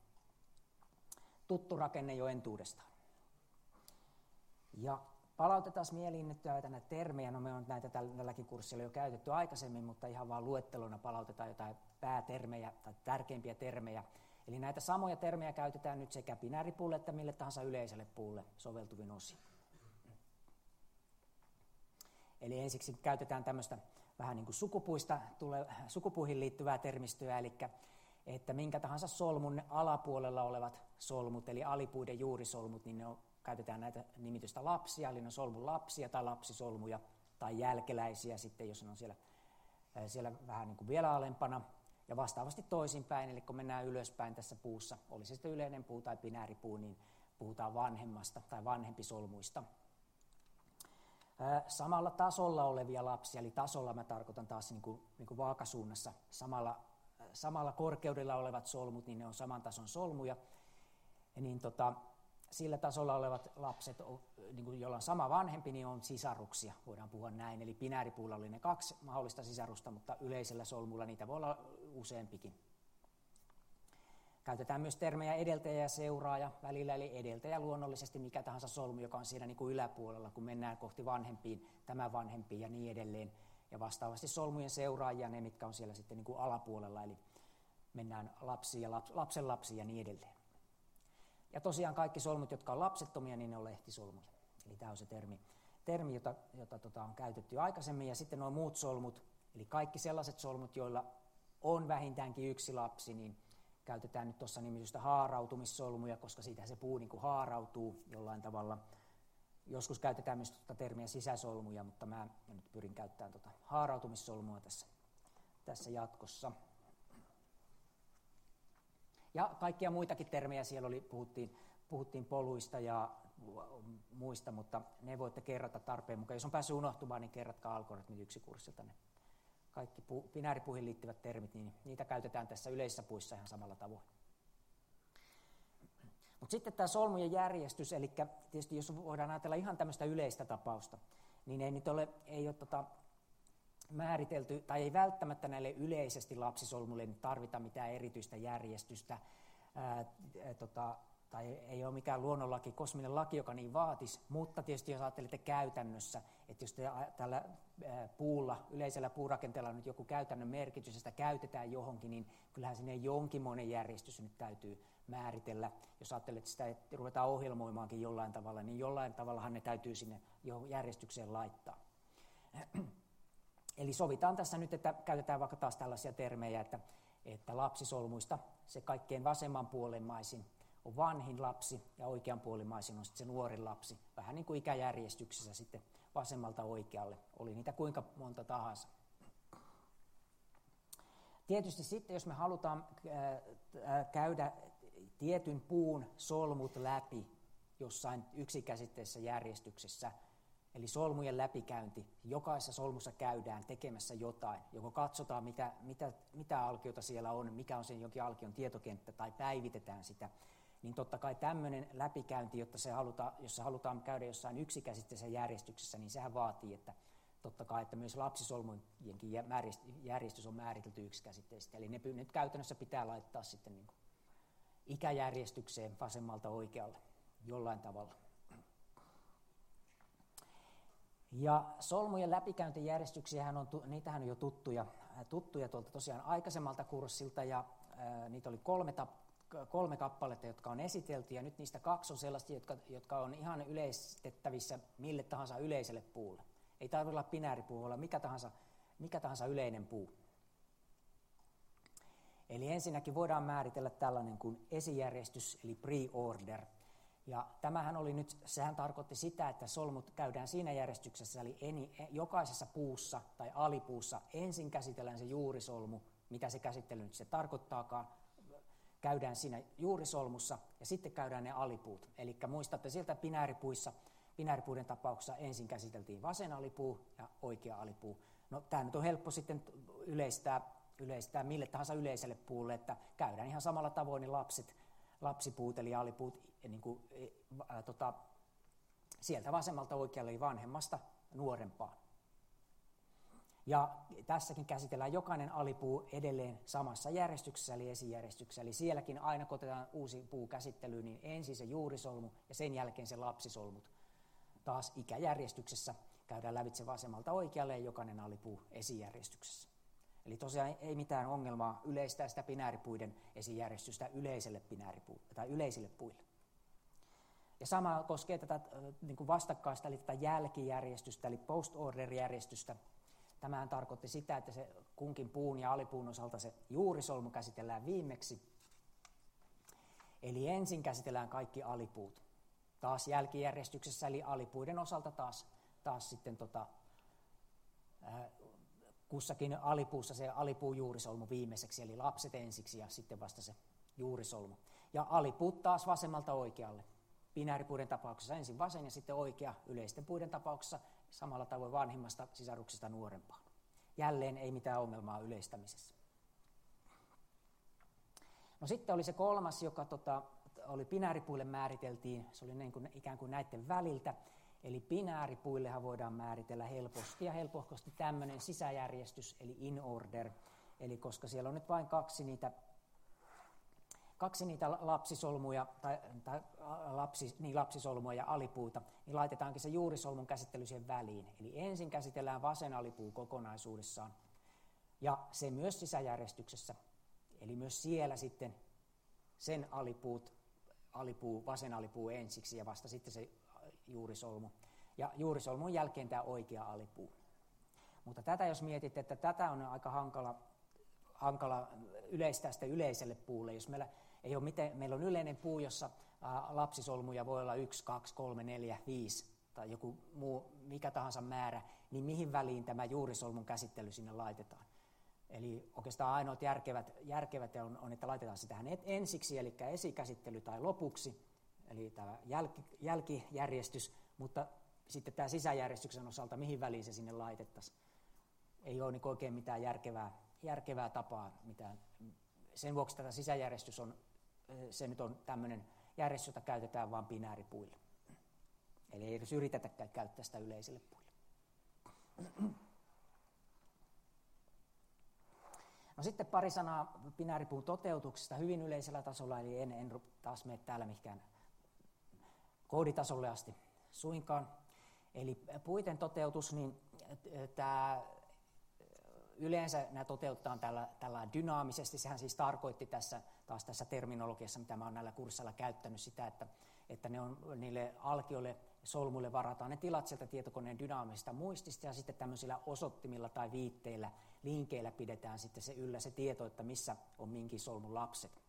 tuttu rakenne jo entuudestaan. Ja palautetaan mieliin nyt näitä termejä, no me on näitä tälläkin kurssilla jo käytetty aikaisemmin, mutta ihan vaan luettelona palautetaan jotain päätermejä tai tärkeimpiä termejä. Eli näitä samoja termejä käytetään nyt sekä binääripuulle että mille tahansa yleiselle puulle soveltuvin osin. Eli ensiksi käytetään tämmöistä vähän niin kuin sukupuista, tule, sukupuihin liittyvää termistöä, eli että minkä tahansa solmun alapuolella olevat solmut, eli alipuiden juurisolmut, niin ne on, käytetään näitä nimitystä lapsia, eli ne on solmun lapsia tai lapsisolmuja tai jälkeläisiä sitten, jos ne on siellä, siellä vähän niin kuin vielä alempana. Ja vastaavasti toisinpäin, eli kun mennään ylöspäin tässä puussa, oli se sitten yleinen puu tai binääripuu, niin puhutaan vanhemmasta tai vanhempisolmuista. Samalla tasolla olevia lapsia, eli tasolla mä tarkoitan taas niin kuin, niin kuin vaakasuunnassa, samalla, samalla korkeudella olevat solmut, niin ne on saman tason solmuja. Ja niin tota, sillä tasolla olevat lapset, niin kuin joilla on sama vanhempi, niin on sisaruksia, voidaan puhua näin. Eli binääripuulla oli ne kaksi mahdollista sisarusta, mutta yleisellä solmulla niitä voi olla useampikin. Käytetään myös termejä edeltäjä ja seuraaja välillä, eli edeltäjä luonnollisesti mikä tahansa solmu, joka on siinä niin kuin yläpuolella, kun mennään kohti vanhempiin, tämän vanhempiin ja niin edelleen. Ja vastaavasti solmujen seuraajia, ne mitkä on siellä sitten niin kuin alapuolella, eli mennään lapsiin ja laps, lapsen lapsiin ja niin edelleen. Ja tosiaan kaikki solmut, jotka on lapsettomia, niin ne on lehtisolmuja. Eli tämä on se termi, termi jota, jota tota, on käytetty jo aikaisemmin. Ja sitten nuo muut solmut, eli kaikki sellaiset solmut, joilla on vähintäänkin yksi lapsi, niin käytetään nyt tuossa nimitystä haarautumissolmuja, koska siitä se puu niin kuin haarautuu jollain tavalla. Joskus käytetään myös tuota termiä sisäsolmuja, mutta mä nyt pyrin käyttämään tuota haarautumissolmua tässä, tässä jatkossa. Ja kaikkia muitakin termejä siellä oli, puhuttiin, puhuttiin poluista ja muista, mutta ne voitte kerrata tarpeen mukaan. Jos on päässyt unohtumaan, niin kerratkaa algoritmit yksi kurssilta ne kaikki pu, binääripuihin liittyvät termit, niin niitä käytetään tässä yleisissä puissa ihan samalla tavoin. Mutta sitten tämä solmujen järjestys, eli tietysti jos voidaan ajatella ihan tämmöistä yleistä tapausta, niin ei nyt ole, ei ole tota määritelty, tai ei välttämättä näille yleisesti lapsisolmuille tarvita mitään erityistä järjestystä, ää, tota, tai ei ole mikään luonnonlaki, kosminen laki, joka niin vaatisi, mutta tietysti jos ajattelette käytännössä, että jos te tällä puulla, yleisellä puurakenteella on nyt joku käytännön merkitys, ja sitä käytetään johonkin, niin kyllähän sinne jonkinmoinen järjestys nyt täytyy määritellä. Jos ajattelet, että sitä ruvetaan ohjelmoimaankin jollain tavalla, niin jollain tavallahan ne täytyy sinne jo järjestykseen laittaa. Eli sovitaan tässä nyt, että käytetään vaikka taas tällaisia termejä, että, että lapsisolmuista se kaikkein vasemmanpuolimaisin on vanhin lapsi ja oikeanpuolimaisin on sitten se nuorin lapsi. Vähän niin kuin ikäjärjestyksessä sitten vasemmalta oikealle. Oli niitä kuinka monta tahansa. Tietysti sitten, jos me halutaan käydä tietyn puun solmut läpi jossain yksikäsitteisessä järjestyksessä, eli solmujen läpikäynti, jokaisessa solmussa käydään tekemässä jotain, joko katsotaan mitä, mitä, mitä alkiota siellä on, mikä on sen jokin alkion tietokenttä, tai päivitetään sitä, niin totta kai tämmöinen läpikäynti, jotta se halutaan, jos se halutaan käydä jossain yksikäsitteisessä järjestyksessä, niin sehän vaatii, että totta kai, että myös lapsisolmujenkin järjestys on määritelty yksikäsitteisesti, eli ne nyt käytännössä pitää laittaa sitten niin kuin ikäjärjestykseen vasemmalta oikealle jollain tavalla. Ja solmujen läpikäyntijärjestyksiähän on, niitähän on jo tuttuja, tuttuja tuolta tosiaan aikaisemmalta kurssilta, ja ää, niitä oli kolme, tap, kolme kappaletta, jotka on esitelty, ja nyt niistä kaksi on sellaisia, jotka, jotka on ihan yleistettävissä mille tahansa yleiselle puulle. Ei tarvitse olla binääripuu, voi olla mikä tahansa, mikä tahansa yleinen puu. Eli ensinnäkin voidaan määritellä tällainen kuin esijärjestys, eli pre-order. Ja tämähän oli nyt, sehän tarkoitti sitä, että solmut käydään siinä järjestyksessä, eli eni, jokaisessa puussa tai alipuussa ensin käsitellään se juurisolmu, mitä se käsittely nyt se tarkoittaakaan, käydään siinä juurisolmussa ja sitten käydään ne alipuut. Eli muistatte sieltä binääripuissa, binääripuiden tapauksessa ensin käsiteltiin vasen alipuu ja oikea alipuu. No tämä nyt on helppo sitten yleistää, yleistää mille tahansa yleiselle puulle, että käydään ihan samalla tavoin niin lapset, lapsipuut eli alipuut niin kuin, ää, tota, sieltä vasemmalta oikealle eli vanhemmasta nuorempaan. Ja tässäkin käsitellään jokainen alipuu edelleen samassa järjestyksessä eli esijärjestyksessä. Eli sielläkin aina kun otetaan uusi puu käsittelyyn, niin ensin se juurisolmu ja sen jälkeen se lapsisolmut. Taas ikäjärjestyksessä käydään lävitse vasemmalta oikealle ja jokainen alipuu esijärjestyksessä. Eli tosiaan ei mitään ongelmaa yleistää sitä binääripuiden esijärjestystä yleiselle binääripuille tai yleisille puille. Ja sama koskee tätä niin kuin vastakkaista, eli tätä jälkijärjestystä, eli post-order-järjestystä. Tämähän tarkoitti sitä, että se kunkin puun ja alipuun osalta se juurisolmu käsitellään viimeksi. Eli ensin käsitellään kaikki alipuut. Taas jälkijärjestyksessä, eli alipuiden osalta taas, taas sitten tota, äh, kussakin alipuussa se alipuu juurisolmu viimeiseksi, eli lapset ensiksi ja sitten vasta se juurisolmu. Ja alipuut taas vasemmalta oikealle. Binääripuiden tapauksessa ensin vasen ja sitten oikea, yleisten puiden tapauksessa samalla tavoin vanhimmasta sisaruksesta nuorempaan. Jälleen ei mitään ongelmaa yleistämisessä. No sitten oli se kolmas, joka tota, oli binääripuille määriteltiin, se oli niin kuin, ikään kuin näiden väliltä. Eli binääripuillehan voidaan määritellä helposti ja helposti tämmöinen sisäjärjestys, eli in order. Eli koska siellä on nyt vain kaksi niitä, kaksi niitä lapsisolmuja, tai, tai lapsi, niin lapsisolmua ja alipuuta, niin laitetaankin se juurisolmun käsittely siihen väliin. Eli ensin käsitellään vasen alipuu kokonaisuudessaan, ja se myös sisäjärjestyksessä. Eli myös siellä sitten sen alipuut, alipuu, vasen alipuu ensiksi ja vasta sitten se juurisolmu. Ja juurisolmun jälkeen tämä oikea alipuu. Mutta tätä jos mietit, että tätä on aika hankala, hankala yleistää sitä yleiselle puulle. Jos meillä, ei ole miten, meillä on yleinen puu, jossa ää, lapsisolmuja voi olla yksi, kaksi, kolme, neljä, viisi tai joku muu, mikä tahansa määrä, niin mihin väliin tämä juurisolmun käsittely sinne laitetaan. Eli oikeastaan ainoat järkevät, järkevät on, on, että laitetaan sitä ensiksi, eli esikäsittely tai lopuksi, eli tämä jälki, jälkijärjestys, mutta sitten tämä sisäjärjestyksen osalta, mihin väliin se sinne laitettaisiin. ei ole niin oikein mitään järkevää, järkevää tapaa. Mitään. Sen vuoksi tätä sisäjärjestys on, se nyt on tämmöinen järjestys, jota käytetään vain binääripuille. Eli ei edes yritetäkään käyttää sitä yleisille puille. No sitten pari sanaa binääripuun toteutuksesta hyvin yleisellä tasolla, eli en, en taas mene täällä mihinkään kooditasolle asti suinkaan. Eli puiden toteutus, niin tämä yleensä nämä toteutetaan tällä, tällä dynaamisesti. Sehän siis tarkoitti tässä, taas tässä terminologiassa, mitä mä olen näillä kursseilla käyttänyt, sitä, että, että ne on, niille alkioille, solmuille varataan ne tilat sieltä tietokoneen dynaamisesta muistista, ja sitten tämmöisillä osoittimilla tai viitteillä, linkeillä pidetään sitten se yllä se tieto, että missä on minkin solmun lapset.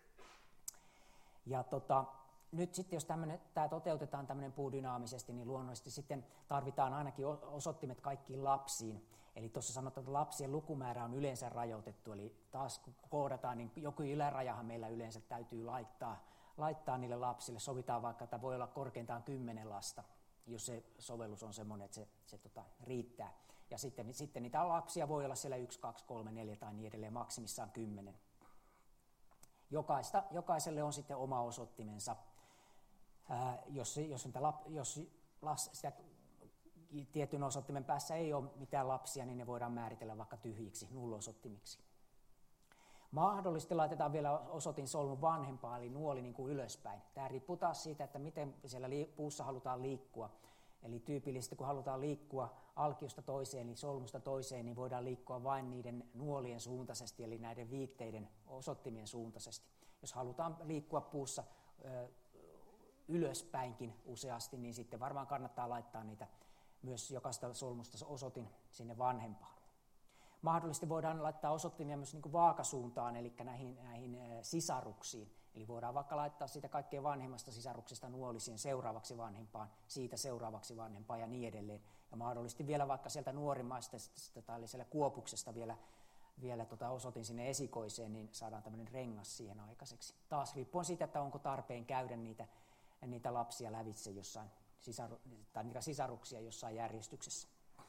Ja tota, nyt sitten, jos tämä toteutetaan tämmöinen puu dynaamisesti, niin luonnollisesti sitten tarvitaan ainakin osoittimet kaikkiin lapsiin. Eli tuossa sanotaan, että lapsien lukumäärä on yleensä rajoitettu, eli taas kun koodataan, niin joku ylärajahan meillä yleensä täytyy laittaa, laittaa niille lapsille. Sovitaan vaikka, että voi olla korkeintaan kymmenen lasta, jos se sovellus on semmoinen, että se, se tota, riittää. Ja sitten, sitten niitä lapsia voi olla siellä yksi, kaksi, kolme, neljä tai niin edelleen, maksimissaan kymmenen. Jokaista, jokaiselle on sitten oma osoittimensa. Ää, jos jos, lap, jos las, sitä tietyn osoittimen päässä ei ole mitään lapsia, niin ne voidaan määritellä vaikka tyhjiksi nullosoittimiksi. Mahdollisesti laitetaan vielä osoitin solmun vanhempaa, eli nuoli niin kuin ylöspäin. Tämä riippuu taas siitä, että miten siellä puussa halutaan liikkua. Eli tyypillisesti kun halutaan liikkua alkiosta toiseen, niin solmusta toiseen, niin voidaan liikkua vain niiden nuolien suuntaisesti, eli näiden viitteiden osoittimien suuntaisesti. Jos halutaan liikkua puussa ö, ylöspäinkin useasti, niin sitten varmaan kannattaa laittaa niitä myös jokaista solmusta osoitin sinne vanhempaan. Mahdollisesti voidaan laittaa osoittimia myös niin kuin vaakasuuntaan, eli näihin, näihin sisaruksiin. Eli voidaan vaikka laittaa siitä kaikkein vanhemmasta sisaruksesta nuolisien seuraavaksi vanhempaan, siitä seuraavaksi vanhempaan ja niin edelleen. Ja mahdollisesti vielä vaikka sieltä nuorimmaista tai siellä kuopuksesta vielä, vielä tota osoitin sinne esikoiseen, niin saadaan tämmöinen rengas siihen aikaiseksi. Taas riippuen siitä, että onko tarpeen käydä niitä, niitä lapsia lävitse jossain, sisaru, tai niitä sisaruksia jossain järjestyksessä.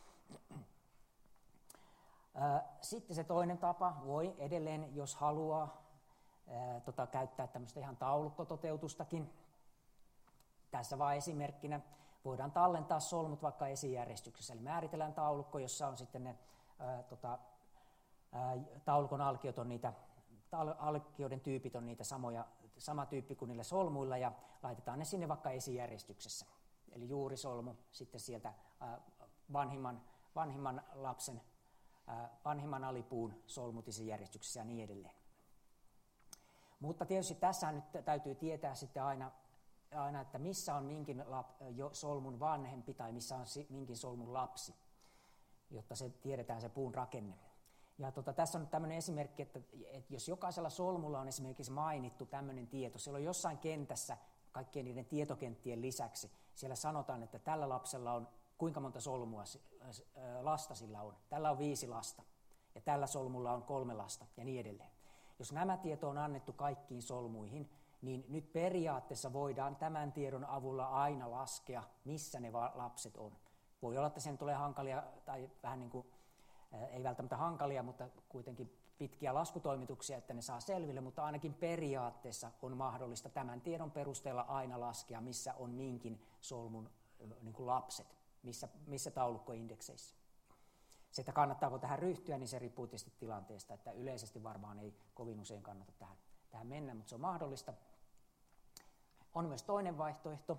Sitten se toinen tapa voi edelleen, jos haluaa, ää, tota, käyttää tämmöistä ihan taulukkototeutustakin. Tässä vain esimerkkinä voidaan tallentaa solmut vaikka esijärjestyksessä, eli määritellään taulukko, jossa on sitten ne ää, tota, ää, taulukon alkiot on niitä, tal- alkioiden tyypit on niitä samoja, sama tyyppi kuin niillä solmuilla, ja laitetaan ne sinne vaikka esijärjestyksessä. Eli juurisolmu, sitten sieltä ää, vanhimman, vanhimman lapsen vanhimman alipuun solmutisen järjestyksessä ja niin edelleen. Mutta tietysti tässä nyt täytyy tietää sitten aina, aina että missä on minkin lap, jo solmun vanhempi tai missä on minkin solmun lapsi, jotta se tiedetään se puun rakenne. Ja tota, tässä on nyt tämmöinen esimerkki, että, että jos jokaisella solmulla on esimerkiksi mainittu tämmöinen tieto, siellä on jossain kentässä kaikkien niiden tietokenttien lisäksi, siellä sanotaan, että tällä lapsella on kuinka monta solmua lasta sillä on. Tällä on viisi lasta ja tällä solmulla on kolme lasta ja niin edelleen. Jos nämä tieto on annettu kaikkiin solmuihin, niin nyt periaatteessa voidaan tämän tiedon avulla aina laskea, missä ne lapset on. Voi olla, että sen tulee hankalia, tai vähän niin kuin, ei välttämättä hankalia, mutta kuitenkin pitkiä laskutoimituksia, että ne saa selville, mutta ainakin periaatteessa on mahdollista tämän tiedon perusteella aina laskea, missä on minkin solmun niin kuin lapset. Missä, missä taulukkoindekseissä. Se, että kannattaako tähän ryhtyä, niin se riippuu tietysti tilanteesta, että yleisesti varmaan ei kovin usein kannata tähän, tähän mennä, mutta se on mahdollista. On myös toinen vaihtoehto.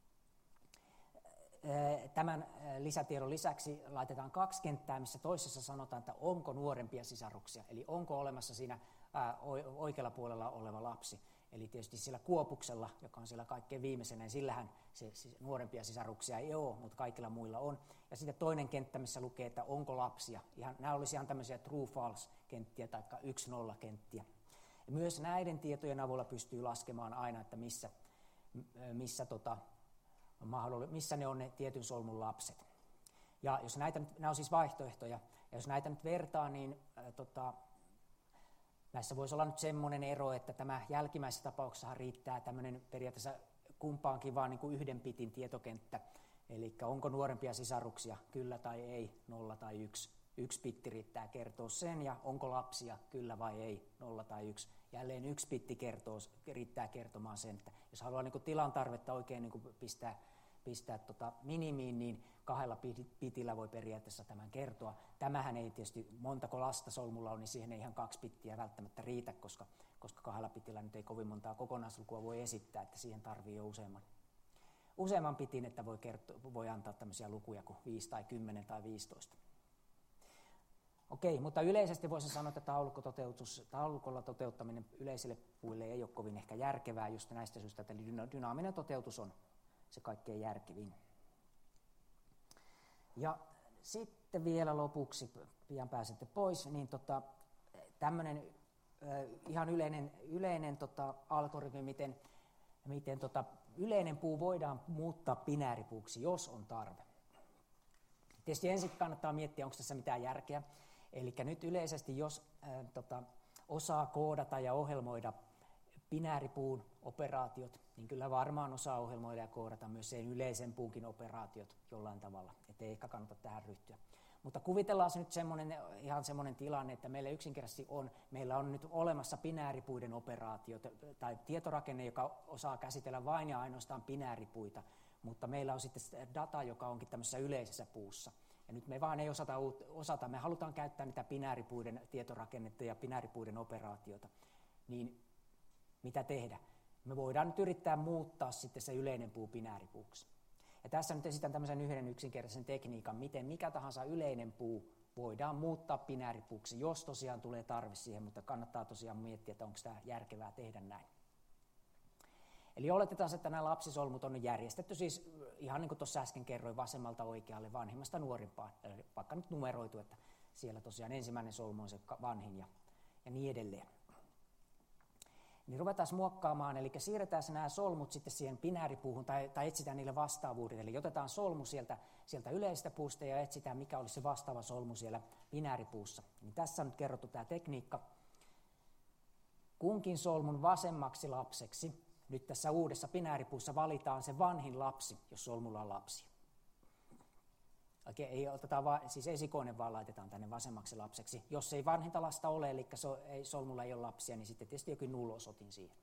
Tämän lisätiedon lisäksi laitetaan kaksi kenttää, missä toisessa sanotaan, että onko nuorempia sisaruksia, eli onko olemassa siinä oikealla puolella oleva lapsi. Eli tietysti sillä kuopuksella, joka on siellä kaikkein viimeisenä, niin sillähän se, se nuorempia sisaruksia ei ole, mutta kaikilla muilla on. Ja sitten toinen kenttä, missä lukee, että onko lapsia. Ihan, nämä olisi ihan tämmöisiä true-false-kenttiä tai yksi-nolla-kenttiä. Ja myös näiden tietojen avulla pystyy laskemaan aina, että missä, missä, tota, missä ne on ne tietyn solmun lapset. Ja jos näitä, nämä on siis vaihtoehtoja, ja jos näitä nyt vertaa, niin ää, tota, näissä voisi olla nyt semmoinen ero, että tämä jälkimmäisessä tapauksessa riittää tämmöinen periaatteessa kumpaankin vaan niin kuin yhden bitin tietokenttä. Eli onko nuorempia sisaruksia, kyllä tai ei, nolla tai yksi. Yksi bitti riittää kertoa sen, ja onko lapsia, kyllä vai ei, nolla tai yksi. Jälleen yksi bitti kertoo, riittää kertomaan sen, että jos haluaa niin kuin tilan tarvetta oikein niin kuin pistää, pistää tota minimiin, niin kahdella bitillä voi periaatteessa tämän kertoa. Tämähän ei tietysti, montako lasta solmulla on, niin siihen ei ihan kaksi bittiä välttämättä riitä, koska, koska kahdella bitillä nyt ei kovin montaa kokonaislukua voi esittää, että siihen tarvii jo useamman, useamman bitin, että voi, kertoa, voi antaa tämmöisiä lukuja kuin viisi tai kymmenen tai viisitoista. Okei, mutta yleisesti voisin sanoa, että taulukototeutus, taulukolla toteuttaminen yleisille puille ei ole kovin ehkä järkevää just näistä syystä, että dynaaminen toteutus on se kaikkein järkevin. Ja sitten vielä lopuksi, pian pääsette pois, niin tota, tämmöinen äh, ihan yleinen, yleinen tota, algoritmi, miten, miten tota, yleinen puu voidaan muuttaa binääripuuksi, jos on tarve. Tietysti ensin kannattaa miettiä, onko tässä mitään järkeä. Eli nyt yleisesti, jos äh, tota, osaa koodata ja ohjelmoida binääripuun operaatiot, niin kyllä varmaan osaa ohjelmoida ja koodata myös sen yleisen puunkin operaatiot jollain tavalla, ettei ehkä kannata tähän ryhtyä. Mutta kuvitellaan se nyt semmoinen, ihan semmoinen tilanne, että meillä yksinkertaisesti on, meillä on nyt olemassa binääripuiden operaatiot tai tietorakenne, joka osaa käsitellä vain ja ainoastaan binääripuita, mutta meillä on sitten data, joka onkin tämmöisessä yleisessä puussa. Ja nyt me vaan ei osata, osata, me halutaan käyttää niitä binääripuiden tietorakennetta ja binääripuiden operaatiota, niin mitä tehdä? Me voidaan nyt yrittää muuttaa sitten se yleinen puu binääripuuksi. Ja tässä nyt esitän tämmöisen yhden yksinkertaisen tekniikan, miten mikä tahansa yleinen puu voidaan muuttaa binääripuuksi, jos tosiaan tulee tarve siihen, mutta kannattaa tosiaan miettiä, että onko tämä järkevää tehdä näin. Eli oletetaan, että nämä lapsisolmut on järjestetty siis ihan niin kuin tuossa äsken kerroin vasemmalta oikealle vanhimmasta nuorimpaan, vaikka nyt numeroitu, että siellä tosiaan ensimmäinen solmu on se vanhin ja, ja niin edelleen. Niin ruvetaan muokkaamaan, eli siirretään nämä solmut sitten siihen binääripuuhun tai, tai etsitään niille vastaavuudet. Eli otetaan solmu sieltä, sieltä yleisestä puusta ja etsitään, mikä olisi se vastaava solmu siellä binääripuussa. Niin tässä on nyt kerrottu tämä tekniikka. Kunkin solmun vasemmaksi lapseksi, nyt tässä uudessa binääripuussa valitaan se vanhin lapsi, jos solmulla on lapsia. Okei, ei otetaan vaan, siis esikoinen vaan laitetaan tänne vasemmaksi lapseksi. Jos ei vanhinta lasta ole, eli so, ei, solmulla ei ole lapsia, niin sitten tietysti jokin null-osoitin siihen.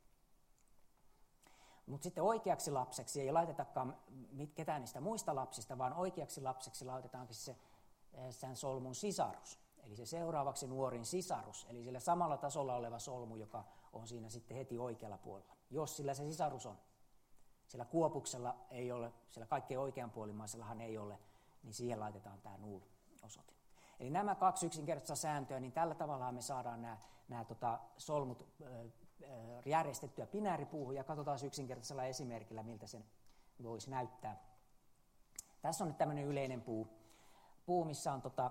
Mutta sitten oikeaksi lapseksi ei laitetakaan ketään niistä muista lapsista, vaan oikeaksi lapseksi laitetaankin se sen solmun sisarus. Eli se seuraavaksi nuorin sisarus, eli sillä samalla tasolla oleva solmu, joka on siinä sitten heti oikealla puolella. Jos sillä se sisarus on, sillä kuopuksella ei ole, sillä kaikkein oikeanpuolimaisellahan ei ole, niin siihen laitetaan tämä null-osoite. Eli nämä kaksi yksinkertaista sääntöä, niin tällä tavalla me saadaan nämä, nämä tota, solmut ö, järjestettyä binääripuuhun, ja katsotaan yksinkertaisella esimerkillä, miltä sen voisi näyttää. Tässä on nyt tämmöinen yleinen puu, puu missä on tota,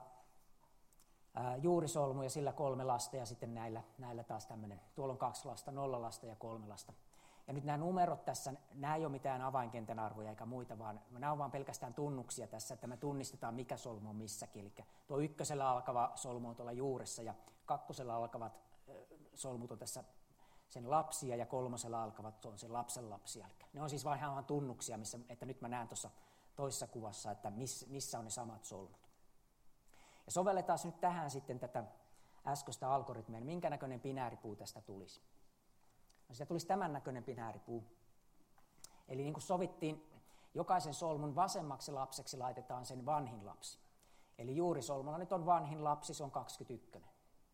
ä, juurisolmu ja sillä kolme lasta, ja sitten näillä, näillä taas tämmöinen, tuolla on kaksi lasta, nolla lasta ja kolme lasta. Ja nyt nämä numerot tässä, nämä ei ole mitään avainkentän arvoja eikä muita, vaan nämä on vaan pelkästään tunnuksia tässä, että me tunnistetaan, mikä solmu on missäkin. Eli tuo ykkösellä alkava solmu on tuolla juuressa ja kakkosella alkavat solmut on tässä sen lapsia ja kolmosella alkavat on sen lapsen lapsia. Eli ne on siis vain ihan tunnuksia, missä, että nyt mä näen tuossa toisessa kuvassa, että miss, missä on ne samat solmut. Ja sovelletaan nyt tähän sitten tätä äskeistä algoritmia, niin minkä näköinen binääripuu tästä tulisi. No, siitä tulisi tämän näköinen binääripuu. Eli niin kuin sovittiin, jokaisen solmun vasemmaksi lapseksi laitetaan sen vanhin lapsi. Eli juurisolmulla nyt on vanhin lapsi, se on kaksikymmentäyksi.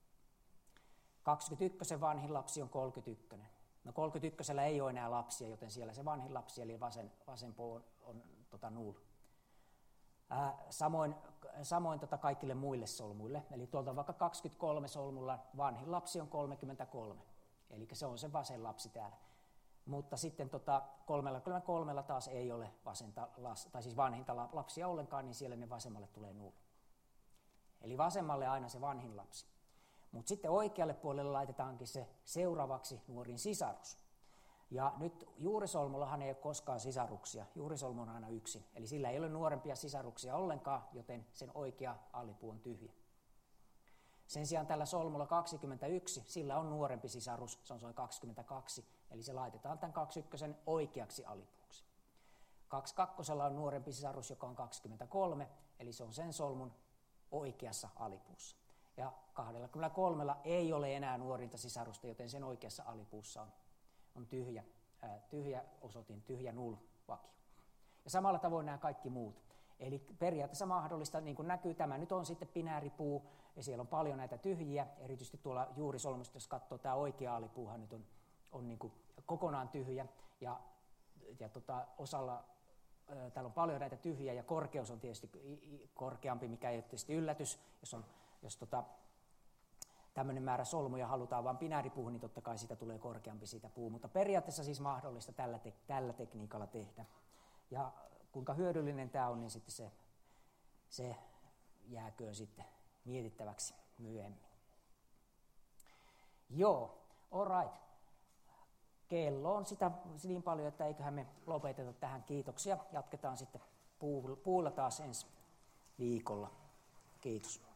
kaksikymmentäyksi vanhin lapsi on kolmekymmentäyksi. No kolmekymmentäyksi ei ole enää lapsia, joten siellä se vanhin lapsi, eli vasen, vasen puu on, on tota, null. Ää, samoin samoin tota kaikille muille solmuille. Eli tuolta vaikka kaksikymmentäkolme solmulla vanhin lapsi on kolmekymmentäkolme. Eli se on se vasen lapsi täällä. Mutta sitten tota, kolmellakymmenelläkolmella taas ei ole vasenta, tai siis vanhinta lapsia ollenkaan, niin siellä ne vasemmalle tulee null. Eli vasemmalle aina se vanhin lapsi. Mutta sitten oikealle puolelle laitetaankin se seuraavaksi nuorin sisarus. Ja nyt juurisolmullahan ei ole koskaan sisaruksia. Juurisolmu on aina yksin. Eli sillä ei ole nuorempia sisaruksia ollenkaan, joten sen oikea alipuu on tyhjä. Sen sijaan tällä solmulla kaksikymmentäyksi, sillä on nuorempi sisarus, se on noin kaksikymmentäkaksi, eli se laitetaan tämän kaksikymmentäyksi oikeaksi alipuuksi. kaksikymmentäkaksi on nuorempi sisarus, joka on kaksikymmentäkolme, eli se on sen solmun oikeassa alipuussa. Ja kaksikymmentäkolme ei ole enää nuorinta sisarusta, joten sen oikeassa alipuussa on, on tyhjä, ää, tyhjä osoitin, tyhjä null-vakio. Ja samalla tavoin nämä kaikki muut. Eli periaatteessa mahdollista, niin kuin näkyy, tämä nyt on sitten binääripuu, ja siellä on paljon näitä tyhjiä, erityisesti tuolla juurisolmusta, jos katsoo, tämä oikea alipuuhan nyt on, on niin kuin kokonaan tyhjä, ja, ja tota, osalla, ää, täällä on paljon näitä tyhjiä, ja korkeus on tietysti korkeampi, mikä ei ole tietysti yllätys, jos on Jos tota, tämmöinen määrä solmuja halutaan vain binääripuuhun, niin totta kai siitä tulee korkeampi siitä puu, mutta periaatteessa siis mahdollista tällä, te- tällä tekniikalla tehdä. Ja kuinka hyödyllinen tämä on, niin sitten se, se jääköön sitten mietittäväksi myöhemmin. Joo, all right. Kello on sitä niin paljon, että eiköhän me lopeteta tähän. Kiitoksia. Jatketaan sitten puulla taas ensi viikolla. Kiitos.